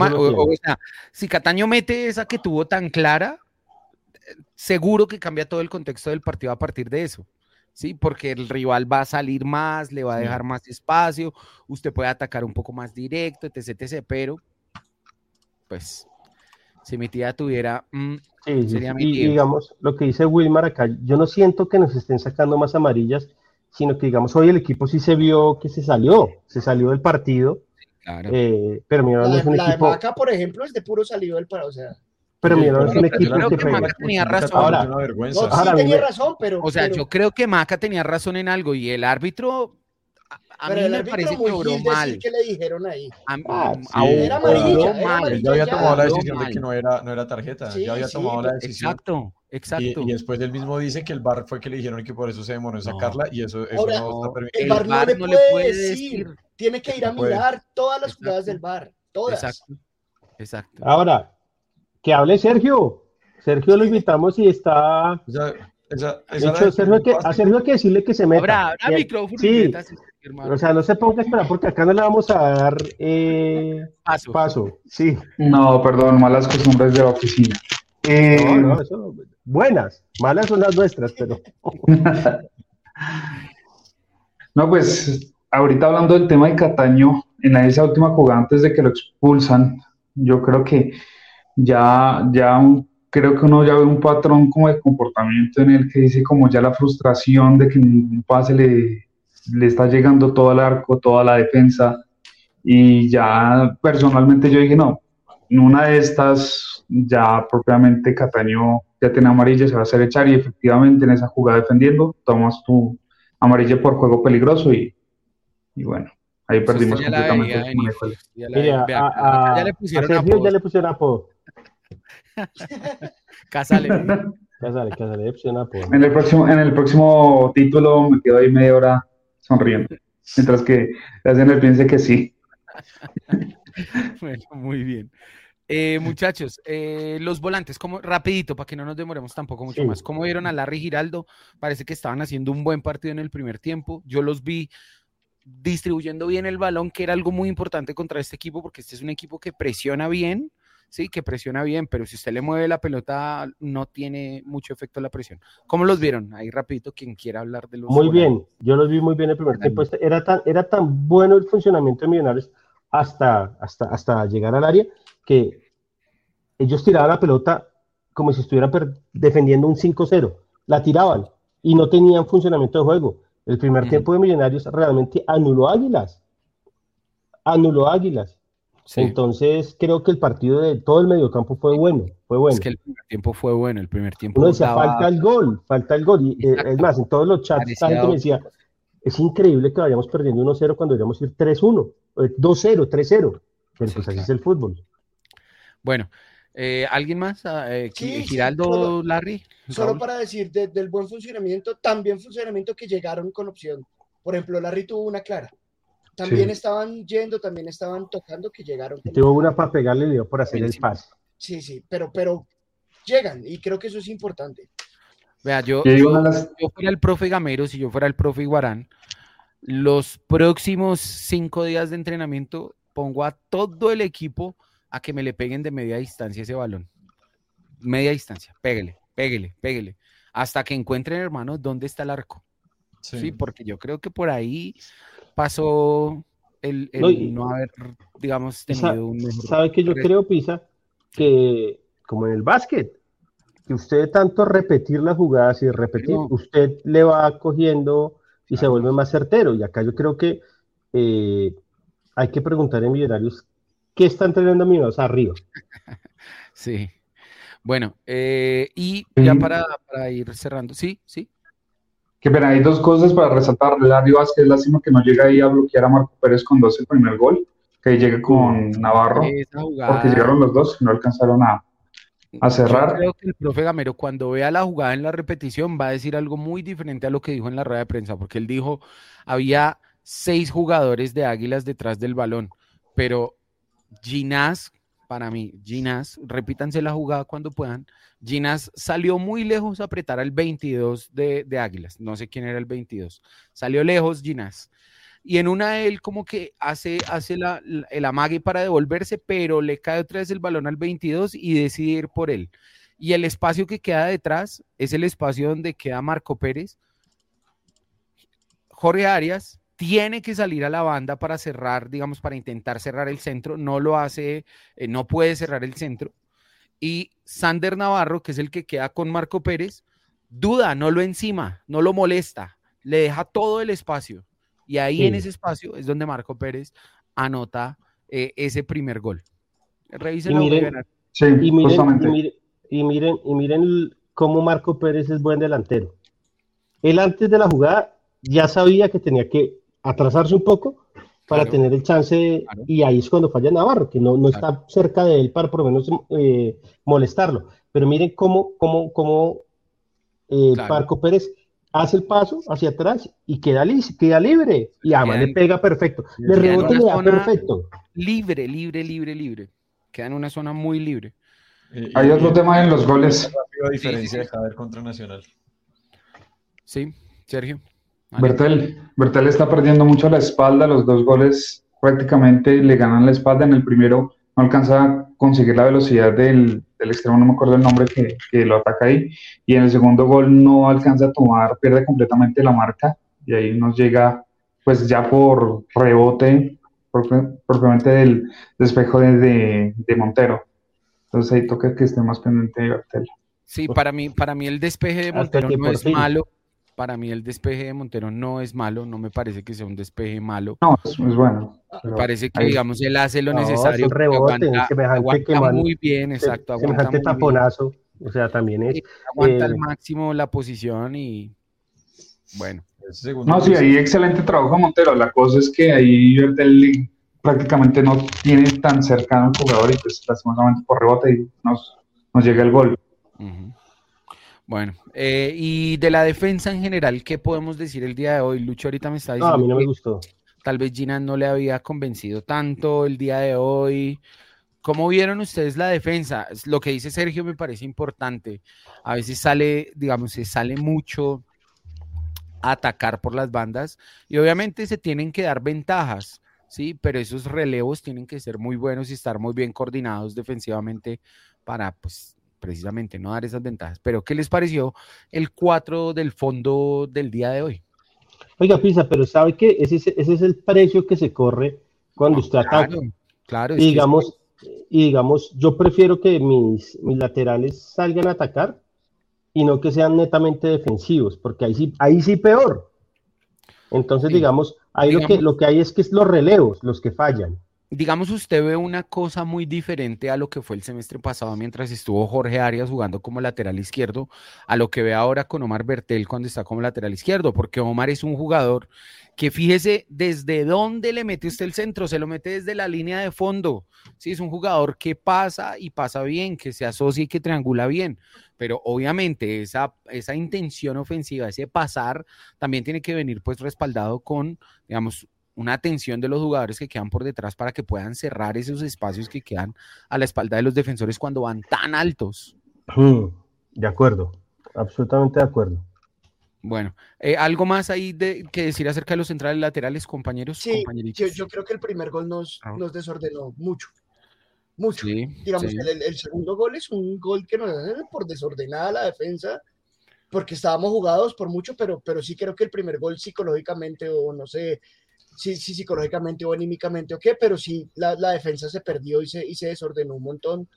Si Cataño mete esa que tuvo tan clara, seguro que cambia todo el contexto del partido a partir de eso. Sí, porque el rival va a salir más, le va a dejar más espacio, usted puede atacar un poco más directo, etc. Pero, pues, si mi tía tuviera... sería mi tía. Y digamos, lo que dice Wilmar acá, yo no siento que nos estén sacando más amarillas, sino que, digamos, hoy el equipo sí se vio que se salió del partido. Claro. Pero Millonarios no es un equipo... La de Maca, por ejemplo, es de puro salido del partido, o sea... Pero Millonarios es un equipo que Maca tenía razón. Ahora tenía razón, pero... O sea, yo creo que Maca tenía razón en algo y el árbitro... A mí me parece que obró mal. ¿Qué le dijeron ahí? Era amarilla. Ya había tomado la decisión de que no era tarjeta. Ya había tomado la decisión. Exacto. Y después él mismo dice que el VAR fue que le dijeron que por eso se demoró en sacarla y eso ahora, no está permitido. El VAR no le puede decir. Tiene que ir a mirar todas las jugadas del VAR. Todas. Exacto. Ahora, que hable Sergio. Sergio lo invitamos y está... a Sergio hay que decirle que se meta. Habrá micrófono. Sí. O sea, no se ponga a esperar porque acá no le vamos a dar paso. Sí. No, perdón, malas costumbres de la oficina. Buenas, malas son las nuestras, pero... No, pues ahorita hablando del tema de Cataño, en esa última jugada antes de que lo expulsan, yo creo que creo que uno ya ve un patrón como de comportamiento en el que dice como ya la frustración de que ningún pase le está llegando todo al arco, toda la defensa, y ya personalmente yo dije no, en una de estas ya propiamente Cataño ya tiene amarilla, se va a hacer echar y efectivamente en esa jugada defendiendo tomas tu amarilla por juego peligroso y bueno, ahí Pues perdimos usted ya la completamente veía el manejo. venir. Ya la Mire, veía. Vea, acá ya le a pusieron Sergio ya apodos. le pusieron apodo. Casale. Cásale, le pusieron apodo. En el próximo título me quedo ahí media hora sonriendo, mientras que Arsenal piense que sí. Bueno, muy bien. Muchachos, los volantes, rapidito, para que no nos demoremos tampoco mucho más. ¿Cómo vieron a Larry Giraldo? Parece que estaban haciendo un buen partido en el primer tiempo. Yo los vi distribuyendo bien el balón, que era algo muy importante contra este equipo, porque este es un equipo que presiona bien, sí, que presiona bien, pero si usted le mueve la pelota, no tiene mucho efecto la presión. ¿Cómo los vieron? Ahí rapidito, quien quiera hablar de los Muy volantes. bien, yo los vi muy bien el primer tiempo. Era tan bueno el funcionamiento de Millonarios hasta llegar al área que ellos tiraban la pelota como si estuvieran defendiendo un 5-0. La tiraban y no tenían funcionamiento de juego. El primer tiempo de Millonarios realmente anuló Águilas. Sí. Entonces creo que el partido de todo el mediocampo fue bueno. Es que el primer tiempo fue bueno, el primer tiempo. Uno decía, falta el gol. Y es más, en todos los chats esta gente me decía, es increíble que vayamos perdiendo 1-0 cuando deberíamos ir 3-1, 2-0, 3-0. Pero pues así es el fútbol. Bueno, ¿alguien más? Sí, Giraldo, Larry. Solo Raúl. para decir del buen funcionamiento, también funcionamiento que llegaron con opción. Por ejemplo, Larry tuvo una clara. También estaban yendo, también estaban tocando que llegaron. Tuvo una para pegarle y le dio por hacer el pase. Sí, pero llegan y creo que eso es importante. Vea, yo fuera el profe Gamero, si yo fuera el profe Iguarán, los próximos 5 días de entrenamiento pongo a todo el equipo a que me le peguen de media distancia ese balón. Media distancia, péguele. Hasta que encuentren, hermanos, dónde está el arco. Sí, porque yo creo que por ahí pasó el no haber, digamos, tenido un mejor... ¿Sabe que yo creo, Pisa? Que como en el básquet, que usted tanto repetir las jugadas y repetir, usted le va cogiendo y se vuelve más certero. Y acá yo creo que hay que preguntar en Millonarios qué está entrenando Millonarios arriba. Sí. Bueno, y ya para ir cerrando, sí. Que pena, hay dos cosas para resaltar. Larry Vázquez, lástima que no llega ahí a bloquear a Marco Pérez con 12 el primer gol, que llegue con Navarro, porque llegaron los dos y no alcanzaron a cerrar. Yo creo que el profe Gamero, cuando vea la jugada en la repetición, va a decir algo muy diferente a lo que dijo en la rueda de prensa, porque él dijo, había 6 jugadores de Águilas detrás del balón, pero Ginás, para mí, repítanse la jugada cuando puedan, Ginás salió muy lejos a apretar al 22 de Águilas, no sé quién era el 22, salió lejos Ginás, y en una él como que hace el amague para devolverse, pero le cae otra vez el balón al 22 y decide ir por él, y el espacio que queda detrás es el espacio donde queda Marco Pérez. Jorge Arias tiene que salir a la banda para cerrar, digamos, para intentar cerrar el centro, no lo hace, no puede cerrar el centro, y Sander Navarro, que es el que queda con Marco Pérez, duda, no lo encima, no lo molesta, le deja todo el espacio, y ahí en ese espacio es donde Marco Pérez anota ese primer gol. Revísenlo. Y miren cómo Marco Pérez es buen delantero. Él antes de la jugada ya sabía que tenía que atrasarse un poco para tener el chance, y ahí es cuando falla Navarro, que no está cerca de él para por lo menos molestarlo. Pero miren cómo Marco Pérez hace el paso hacia atrás y queda libre, y además le pega perfecto, le rebota y le da perfecto. Libre. Queda en una zona muy libre. Hay otro tema en los goles. La diferencia de Javier contra Nacional. Sí, Sergio. Bertel está perdiendo mucho la espalda, los 2 goles prácticamente le ganan la espalda. En el primero no alcanza a conseguir la velocidad del extremo, no me acuerdo el nombre que lo ataca ahí, y en el segundo gol no alcanza a tomar, pierde completamente la marca, y ahí nos llega pues ya por rebote propiamente del despejo de Montero. Entonces ahí toca que esté más pendiente de Bertel. Sí, para mí el despeje de Montero no es malo. Para mí el despeje de Montero no es malo, no me parece que sea un despeje malo. No, es bueno. Me parece que, digamos, él hace lo necesario. Es un rebote, aguanta muy bien, exacto. Semejante taponazo, o sea, también es... aguanta al máximo la posición y, bueno. No, sí, ahí excelente trabajo Montero. La cosa es que ahí Bertel prácticamente no tiene tan cercano al jugador y pues lastimosamente por rebote y nos llega el gol. Uh-huh. Bueno, y de la defensa en general, ¿qué podemos decir el día de hoy? Lucho ahorita me está diciendo a mí no me gustó. Tal vez Gina no le había convencido tanto el día de hoy. ¿Cómo vieron ustedes la defensa? Lo que dice Sergio me parece importante. A veces se sale mucho a atacar por las bandas y obviamente se tienen que dar ventajas, ¿sí? Pero esos relevos tienen que ser muy buenos y estar muy bien coordinados defensivamente para, pues, precisamente no dar esas ventajas. Pero ¿qué les pareció el 4 del fondo del día de hoy? Oiga, Pisa, pero ¿sabe qué? Ese es el precio que se corre cuando usted ataca. Claro. Y digamos, yo prefiero que mis laterales salgan a atacar y no que sean netamente defensivos, porque ahí sí peor. Entonces, digamos, ahí lo que hay es los relevos, los que fallan. Digamos, usted ve una cosa muy diferente a lo que fue el semestre pasado mientras estuvo Jorge Arias jugando como lateral izquierdo, a lo que ve ahora con Omar Bertel cuando está como lateral izquierdo, porque Omar es un jugador que, fíjese, desde dónde le mete usted el centro, se lo mete desde la línea de fondo. Sí, es un jugador que pasa y pasa bien, que se asocia y que triangula bien, pero obviamente esa intención ofensiva, ese pasar, también tiene que venir pues respaldado con, digamos, una atención de los jugadores que quedan por detrás para que puedan cerrar esos espacios que quedan a la espalda de los defensores cuando van tan altos. De acuerdo, absolutamente de acuerdo. Bueno, ¿algo más ahí que decir acerca de los centrales laterales, compañeros? Sí, yo creo que el primer gol nos desordenó mucho. Sí, digamos, sí. El segundo gol es un gol que nos hace por desordenada la defensa, porque estábamos jugados por mucho, pero sí creo que el primer gol psicológicamente, o no sé, si psicológicamente o anímicamente o qué, pero sí la defensa se perdió y se desordenó un montón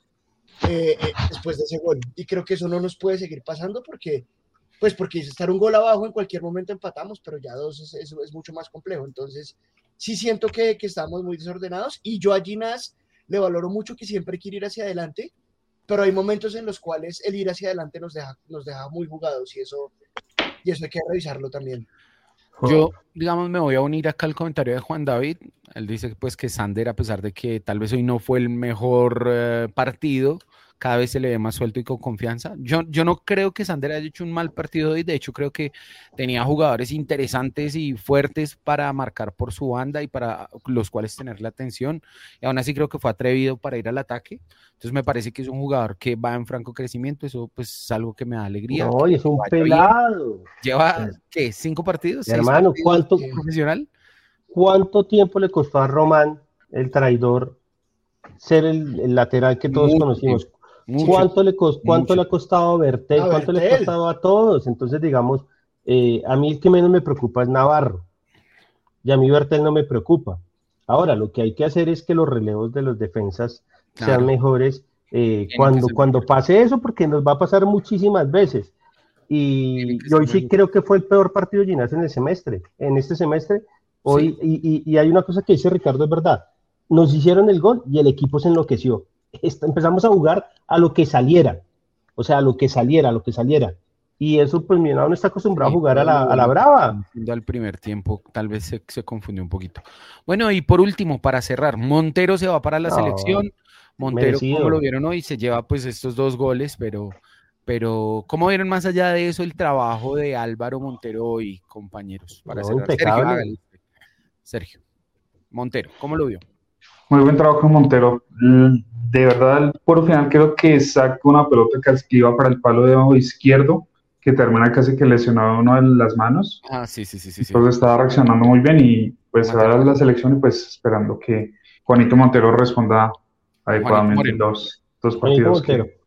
después de ese gol. Y creo que eso no nos puede seguir pasando porque estar un gol abajo en cualquier momento empatamos, pero ya dos es mucho más complejo. Entonces, sí siento que estamos muy desordenados y yo a Ginás le valoro mucho que siempre quiere ir hacia adelante, pero hay momentos en los cuales el ir hacia adelante nos deja muy jugados y eso hay que revisarlo también. Yo, digamos, me voy a unir acá al comentario de Juan David. Él dice pues que Sander, a pesar de que tal vez hoy no fue el mejor partido, cada vez se le ve más suelto y con confianza. Yo no creo que Sander haya hecho un mal partido hoy, de hecho creo que tenía jugadores interesantes y fuertes para marcar por su banda y para los cuales tener la atención, y aún así creo que fue atrevido para ir al ataque. Entonces me parece que es un jugador que va en franco crecimiento, eso pues es algo que me da alegría. No, y es un pelado. Bien. Lleva, ¿qué? 5 partidos? Hermano, ¿cuánto profesional? ¿Cuánto tiempo le costó a Román, el traidor, ser el lateral que todos conocimos? ¿Cuánto le ha costado a Bertel? ¿Cuánto le ha costado a todos? Entonces, digamos, a mí el que menos me preocupa es Navarro. Y a mí Bertel no me preocupa. Ahora, lo que hay que hacer es que los relevos de los defensas sean mejores cuando pase eso, porque nos va a pasar muchísimas veces. Y hoy sí creo que fue el peor partido de Ginás en este semestre. Hoy, sí. y hay una cosa que dice Ricardo, es verdad. Nos hicieron el gol y el equipo se enloqueció. Empezamos a jugar a lo que saliera. O sea, a lo que saliera. Y eso, pues, mi hermano no está acostumbrado a jugar a la brava. Al primer tiempo, tal vez se confundió un poquito. Bueno, y por último, para cerrar, Montero se va para la selección. Montero, merecido. Como lo vieron hoy, se lleva pues estos 2 goles, pero ¿cómo vieron más allá de eso el trabajo de Álvaro Montero hoy, compañeros? Para cerrar. Sergio, Montero, ¿cómo lo vio? Muy buen trabajo Montero. De verdad, el puro final creo que saca una pelota que iba para el palo de izquierdo, que termina casi que lesionado uno de las manos. Sí. Entonces estaba reaccionando muy bien y pues ahora la selección y pues esperando que Juanito Montero responda adecuadamente en dos partidos.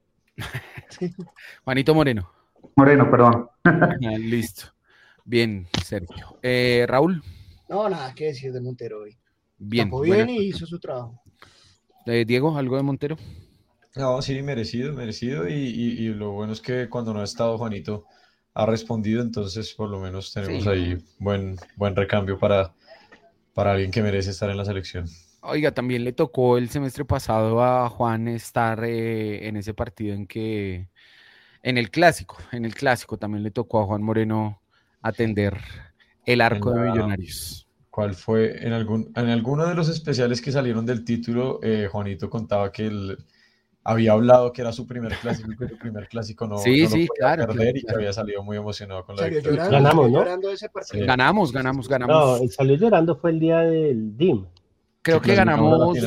Juanito Moreno. Moreno, perdón. Listo. Bien, Sergio. Raúl. No, nada que decir de Montero hoy. Bien. Tapó bien y hizo su trabajo. Diego, ¿algo de Montero? No, sí, merecido y lo bueno es que cuando no ha estado Juanito ha respondido, entonces por lo menos tenemos Sí. ahí buen recambio para alguien que merece estar en la selección. Oiga, también le tocó el semestre pasado a Juan estar en ese partido en el clásico también le tocó a Juan Moreno atender el arco de Millonarios. ¿Cuál fue? En alguno de los especiales que salieron del título, Juanito contaba que él había hablado que era su primer clásico y que su primer clásico no lo podía perder y que había salido muy emocionado con la victoria. Ganamos, ¿no? Sí. Ganamos. No, el salió llorando fue el día del DIM. Creo que ganamos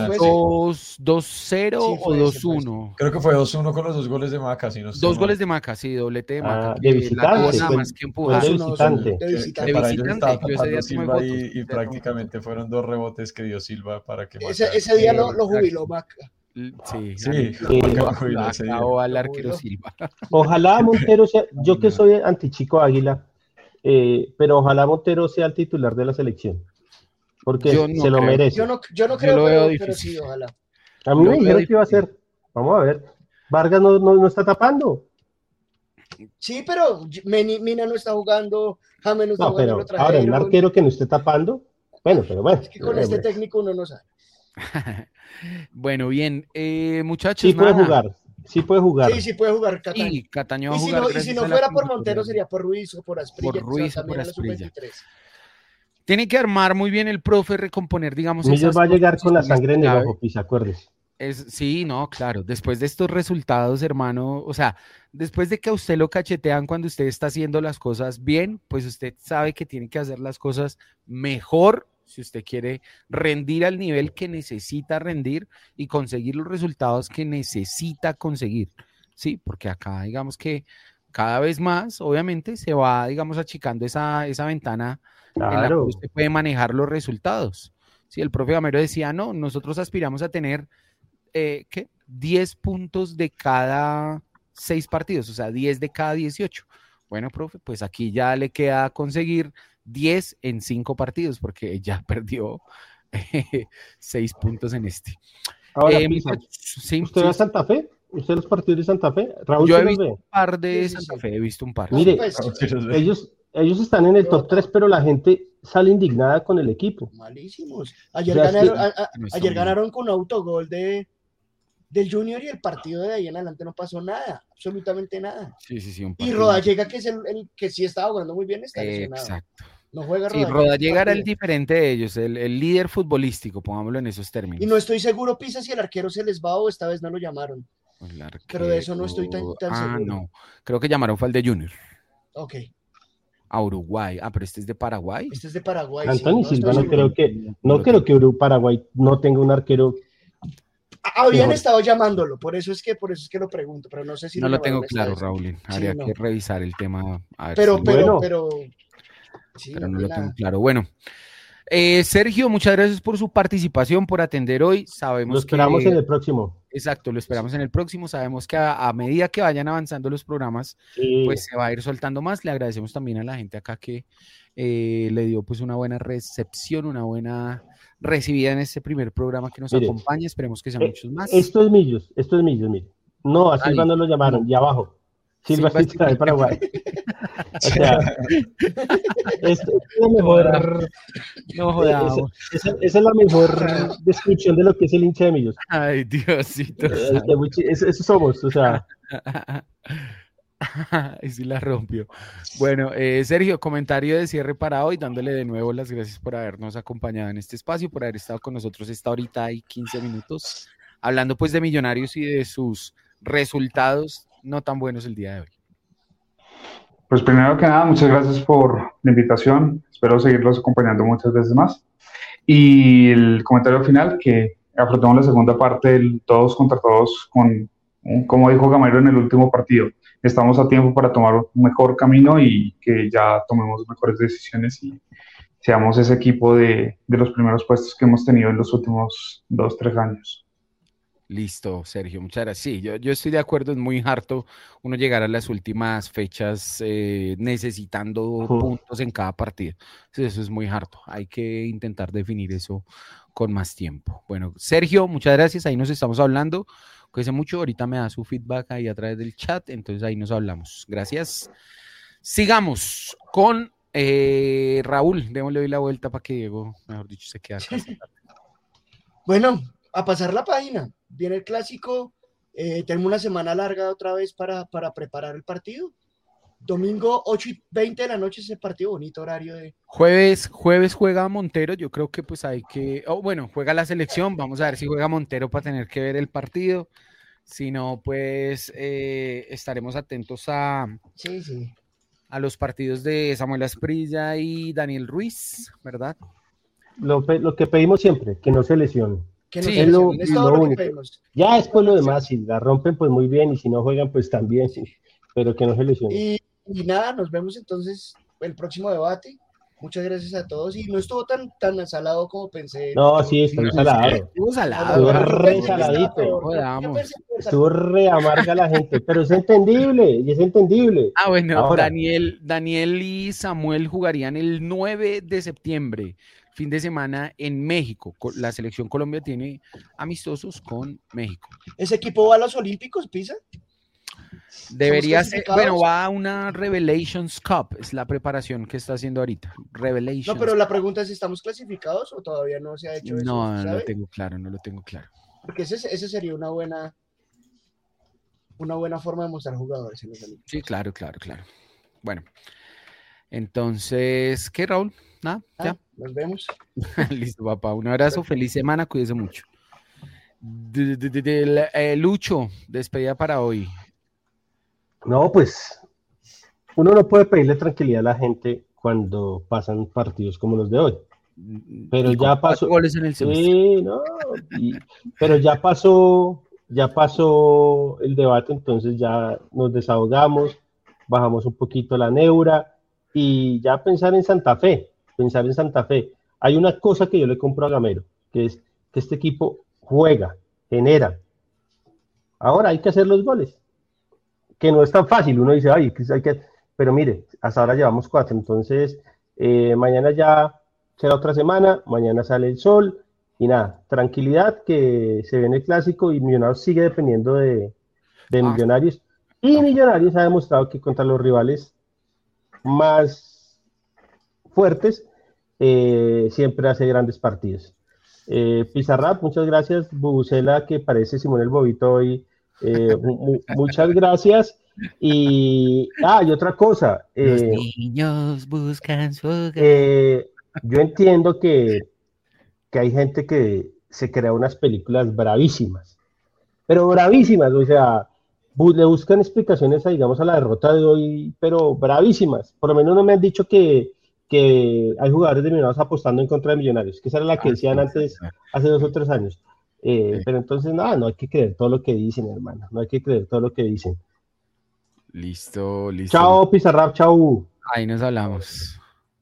2-0 o 2-1. Creo que fue 2-1 con los 2 goles de Maca. Si no estoy Dos mal. goles de Maca, sí, doblete de Maca. De visitante. Nada más que empujar. De visitante. Que para ellos estaba tapando Silva y prácticamente fueron 2 rebotes que dio Silva para que Maca... Ese día lo jubiló Maca. Sí. Acabó al arquero Silva. Ojalá Montero sea, yo que soy antichico Águila, pero ojalá Montero sea el titular de la selección. Porque se lo merece. Yo no creo, pero sí, ojalá. A mí me dijeron que iba a ser. Vamos a ver. Vargas no está tapando. Sí, pero Mina no está jugando, James no está jugando. Pero ahora, un arquero que no esté tapando, bueno. Es que con este técnico uno no sabe. Bueno, bien, muchachos. Sí puede jugar. Sí puede jugar Cataño. Sí, Cataño va a jugar. Y si no fuera por Montero, sería por Ruiz o por Asprilla. Por Ruiz o por Asprilla. Tiene que armar muy bien el profe, recomponer, digamos. Millos va a llegar con la sangre en el ojo, Pisa, acuérdese. Sí, no, claro. Después de estos resultados, hermano, o sea, después de que a usted lo cachetean cuando usted está haciendo las cosas bien, pues usted sabe que tiene que hacer las cosas mejor si usted quiere rendir al nivel que necesita rendir y conseguir los resultados que necesita conseguir. Sí, porque acá, digamos que cada vez más, obviamente, se va, digamos, achicando esa ventana. Claro. En la que usted puede manejar los resultados. Sí, el profe Gamero decía, no, nosotros aspiramos a tener 10 puntos de cada 6 partidos, o sea, 10 de cada 18. Bueno, profe, pues aquí ya le queda conseguir 10 en 5 partidos, porque ya perdió 6 puntos en este. Ahora, Pisa, ¿usted va a Santa Fe? ¿Usted los partidos de Santa Fe? Raúl, yo he visto un par de Santa Fe, he visto un par. Mire, ellos están en el top 3, pero la gente sale indignada con el equipo. Malísimos. Ayer ganaron con un autogol del Junior y el partido de ahí en adelante no pasó nada, absolutamente nada. Sí. Y Rodallega, que es el que sí estaba jugando muy bien, está lesionado. Exacto. No juega Rodallega. Sí, Rodallega era el diferente de ellos, el líder futbolístico, pongámoslo en esos términos. Y no estoy seguro, Pisa, si el arquero se les va o esta vez no lo llamaron. Pero de eso no estoy tan seguro. No, creo que llamaron fue al de Junior. Ok. A Uruguay. Pero este es de Paraguay. Este es de Paraguay. Anthony Silva, no creo que Paraguay no tenga un arquero. Habían estado llamándolo, por eso es que lo pregunto, pero no sé si no lo tengo claro, Raúl. Habría que revisar el tema. A ver pero no lo tengo claro. Bueno, Sergio, muchas gracias por su participación, por atender hoy. Sabemos lo esperamos en el próximo. Exacto, lo esperamos en el próximo. Sabemos que a medida que vayan avanzando los programas, pues se va a ir soltando más. Le agradecemos también a la gente acá que le dio pues una buena recepción, una buena recibida en este primer programa que nos acompaña. Esperemos que sean muchos más. Esto es Millos, mire. No, a Silva no lo llamaron, y abajo. Silva es de Paraguay. O sea, es la mejor. No jodamos. Esa es la mejor descripción de lo que es el hincha de Millos. Ay, Diosito. Eso somos, o sea. Y sí la rompió. Bueno, Sergio, comentario de cierre para hoy, dándole de nuevo las gracias por habernos acompañado en este espacio, por haber estado con nosotros esta horita y 15 minutos, hablando pues de Millonarios y de sus resultados no tan buenos el día de hoy. Pues primero que nada, muchas gracias por la invitación. Espero seguirlos acompañando muchas veces más. Y el comentario final, que afrontamos la segunda parte del todos contra todos con, como dijo Gamero en el último partido, estamos a tiempo para tomar un mejor camino y que ya tomemos mejores decisiones y seamos ese equipo de los primeros puestos que hemos tenido en los últimos 2-3 años. Listo, Sergio, muchas gracias. Sí, yo estoy de acuerdo, es muy harto uno llegar a las últimas fechas necesitando puntos en cada partido. Sí, eso es muy harto. Hay que intentar definir eso con más tiempo. Bueno, Sergio, muchas gracias. Ahí nos estamos hablando. Cuídense mucho. Ahorita me da su feedback ahí a través del chat. Entonces ahí nos hablamos. Gracias. Sigamos con Raúl. Démosle hoy la vuelta para que Diego, mejor dicho, se quede acá. Bueno, a pasar la página. Viene el clásico. Tenemos una semana larga otra vez para preparar el partido. Domingo 8:20 de la noche ese partido, bonito horario de... Jueves juega Montero, yo creo que pues hay que, bueno, juega la selección, vamos a ver si juega Montero para tener que ver el partido, si no pues estaremos atentos a los partidos de Samuel Asprilla y Daniel Ruiz, ¿verdad? Lo que pedimos siempre, que no se lesionen. Que no es se lo lesionen, es todo lo que único. pedimos. Ya después lo demás, si la rompen pues muy bien y si no juegan pues también, pero que no se lesionen. Y nada, nos vemos entonces el próximo debate. Muchas gracias a todos. Y no estuvo tan salado como pensé. No, sí, estuvo salado. Estuvo salado. Estuvo re saladito. Estuvo re amarga la gente, pero es entendible, y es entendible. Ah, bueno, Ahora, Daniel y Samuel jugarían el 9 de septiembre, fin de semana en México. La selección Colombia tiene amistosos con México. ¿Ese equipo va a los Olímpicos, Pisa? Debería ser, bueno, va a una Revelations Cup, es la preparación que está haciendo ahorita. Revelations. No, pero la pregunta es, ¿estamos clasificados o todavía no se ha hecho eso? No lo tengo claro, no lo tengo claro. Porque ese sería una buena forma de mostrar jugadores en los Olímpicos. Sí, claro. Bueno, entonces, ¿qué, Raúl? ¿Nada? ¿Ya? Nos vemos. Listo, papá. Un abrazo, feliz semana, cuídese mucho. Lucho, despedida para hoy. No, pues uno no puede pedirle tranquilidad a la gente cuando pasan partidos como los de hoy. Pero ya pasó. Goles en el sí, no, pero ya pasó el debate, entonces ya nos desahogamos, bajamos un poquito la neura y ya pensar en Santa Fe. Hay una cosa que yo le compro a Gamero, que es que este equipo juega, genera. Ahora hay que hacer los goles. Que no es tan fácil, uno dice, pero mire, hasta ahora llevamos 4, entonces mañana ya será otra semana, mañana sale el sol, y nada, tranquilidad que se viene el clásico y Millonarios sigue dependiendo de Millonarios, y Millonarios ha demostrado que contra los rivales más fuertes siempre hace grandes partidos. Pizarrap, muchas gracias. Bubucela, que parece Simón el Bobito hoy. Muchas gracias. Y otra cosa. Los niños buscan su hogar. Yo entiendo que hay gente que se crea unas películas bravísimas, pero bravísimas, o sea, le buscan explicaciones digamos, a la derrota de hoy, pero bravísimas. Por lo menos no me han dicho que hay jugadores de Millonarios apostando en contra de Millonarios, que esa era la que decían antes, hace 2 o 3 años. Pero entonces, no hay que creer todo lo que dicen, hermano. No hay que creer todo lo que dicen. Listo. Chao, Pizarrap, chao. Ahí nos hablamos.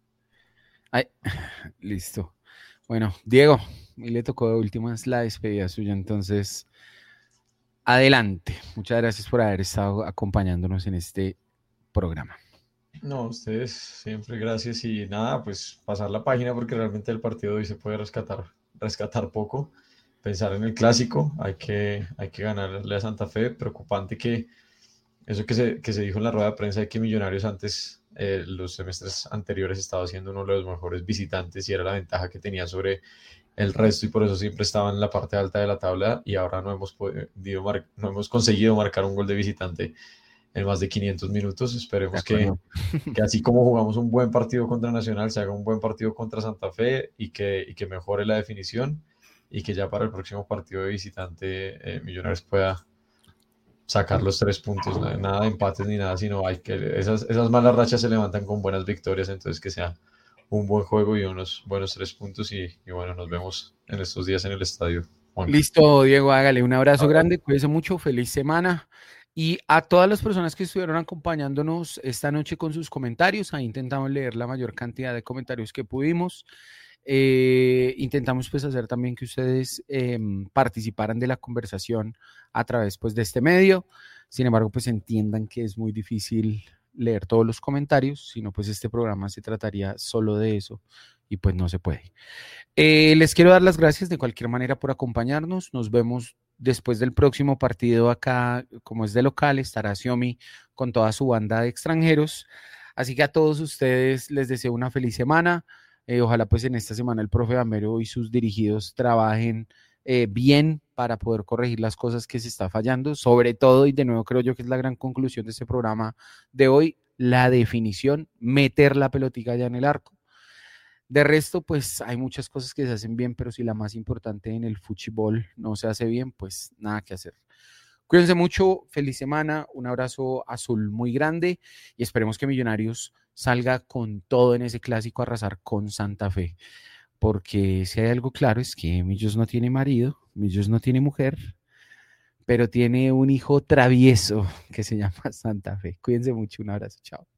Listo. Bueno, Diego, y le tocó de últimas la despedida suya, entonces, adelante. Muchas gracias por haber estado acompañándonos en este programa. No, ustedes siempre gracias y nada, pues pasar la página porque realmente el partido de hoy se puede rescatar poco. Pensar en el clásico, hay que ganarle a Santa Fe. Preocupante que eso que se dijo en la rueda de prensa de que Millonarios antes, los semestres anteriores, estaba siendo uno de los mejores visitantes y era la ventaja que tenía sobre el resto y por eso siempre estaba en la parte alta de la tabla y ahora no hemos conseguido marcar un gol de visitante en más de 500 minutos. Esperemos que así como jugamos un buen partido contra Nacional, se haga un buen partido contra Santa Fe y que mejore la definición y que ya para el próximo partido de visitante Millonarios pueda sacar los 3 puntos, nada de empates ni nada, sino hay que esas malas rachas se levantan con buenas victorias, entonces que sea un buen juego y unos buenos 3 puntos y bueno, nos vemos en estos días en el estadio. Bueno. Listo, Diego, hágale un abrazo grande, cuídese mucho, feliz semana. Y a todas las personas que estuvieron acompañándonos esta noche con sus comentarios, ahí intentamos leer la mayor cantidad de comentarios que pudimos. Intentamos pues hacer también que ustedes participaran de la conversación a través pues de este medio. Sin embargo, pues entiendan que es muy difícil leer todos los comentarios, sino pues este programa se trataría solo de eso y pues no se puede. Les quiero dar las gracias de cualquier manera por acompañarnos. Nos vemos después del próximo partido acá, como es de local, estará Xiaomi con toda su banda de extranjeros. Así que a todos ustedes les deseo una feliz semana. Ojalá pues en esta semana el profe Gamero y sus dirigidos trabajen bien para poder corregir las cosas que se está fallando, sobre todo, y de nuevo creo yo que es la gran conclusión de este programa de hoy, la definición, meter la pelotica ya en el arco. De resto, pues hay muchas cosas que se hacen bien, pero si la más importante en el fútbol no se hace bien, pues nada que hacer. Cuídense mucho, feliz semana, un abrazo azul muy grande y esperemos que Millonarios salga con todo en ese clásico a arrasar con Santa Fe. Porque si hay algo claro es que Millos no tiene marido, Millos no tiene mujer, pero tiene un hijo travieso que se llama Santa Fe. Cuídense mucho, un abrazo, chao.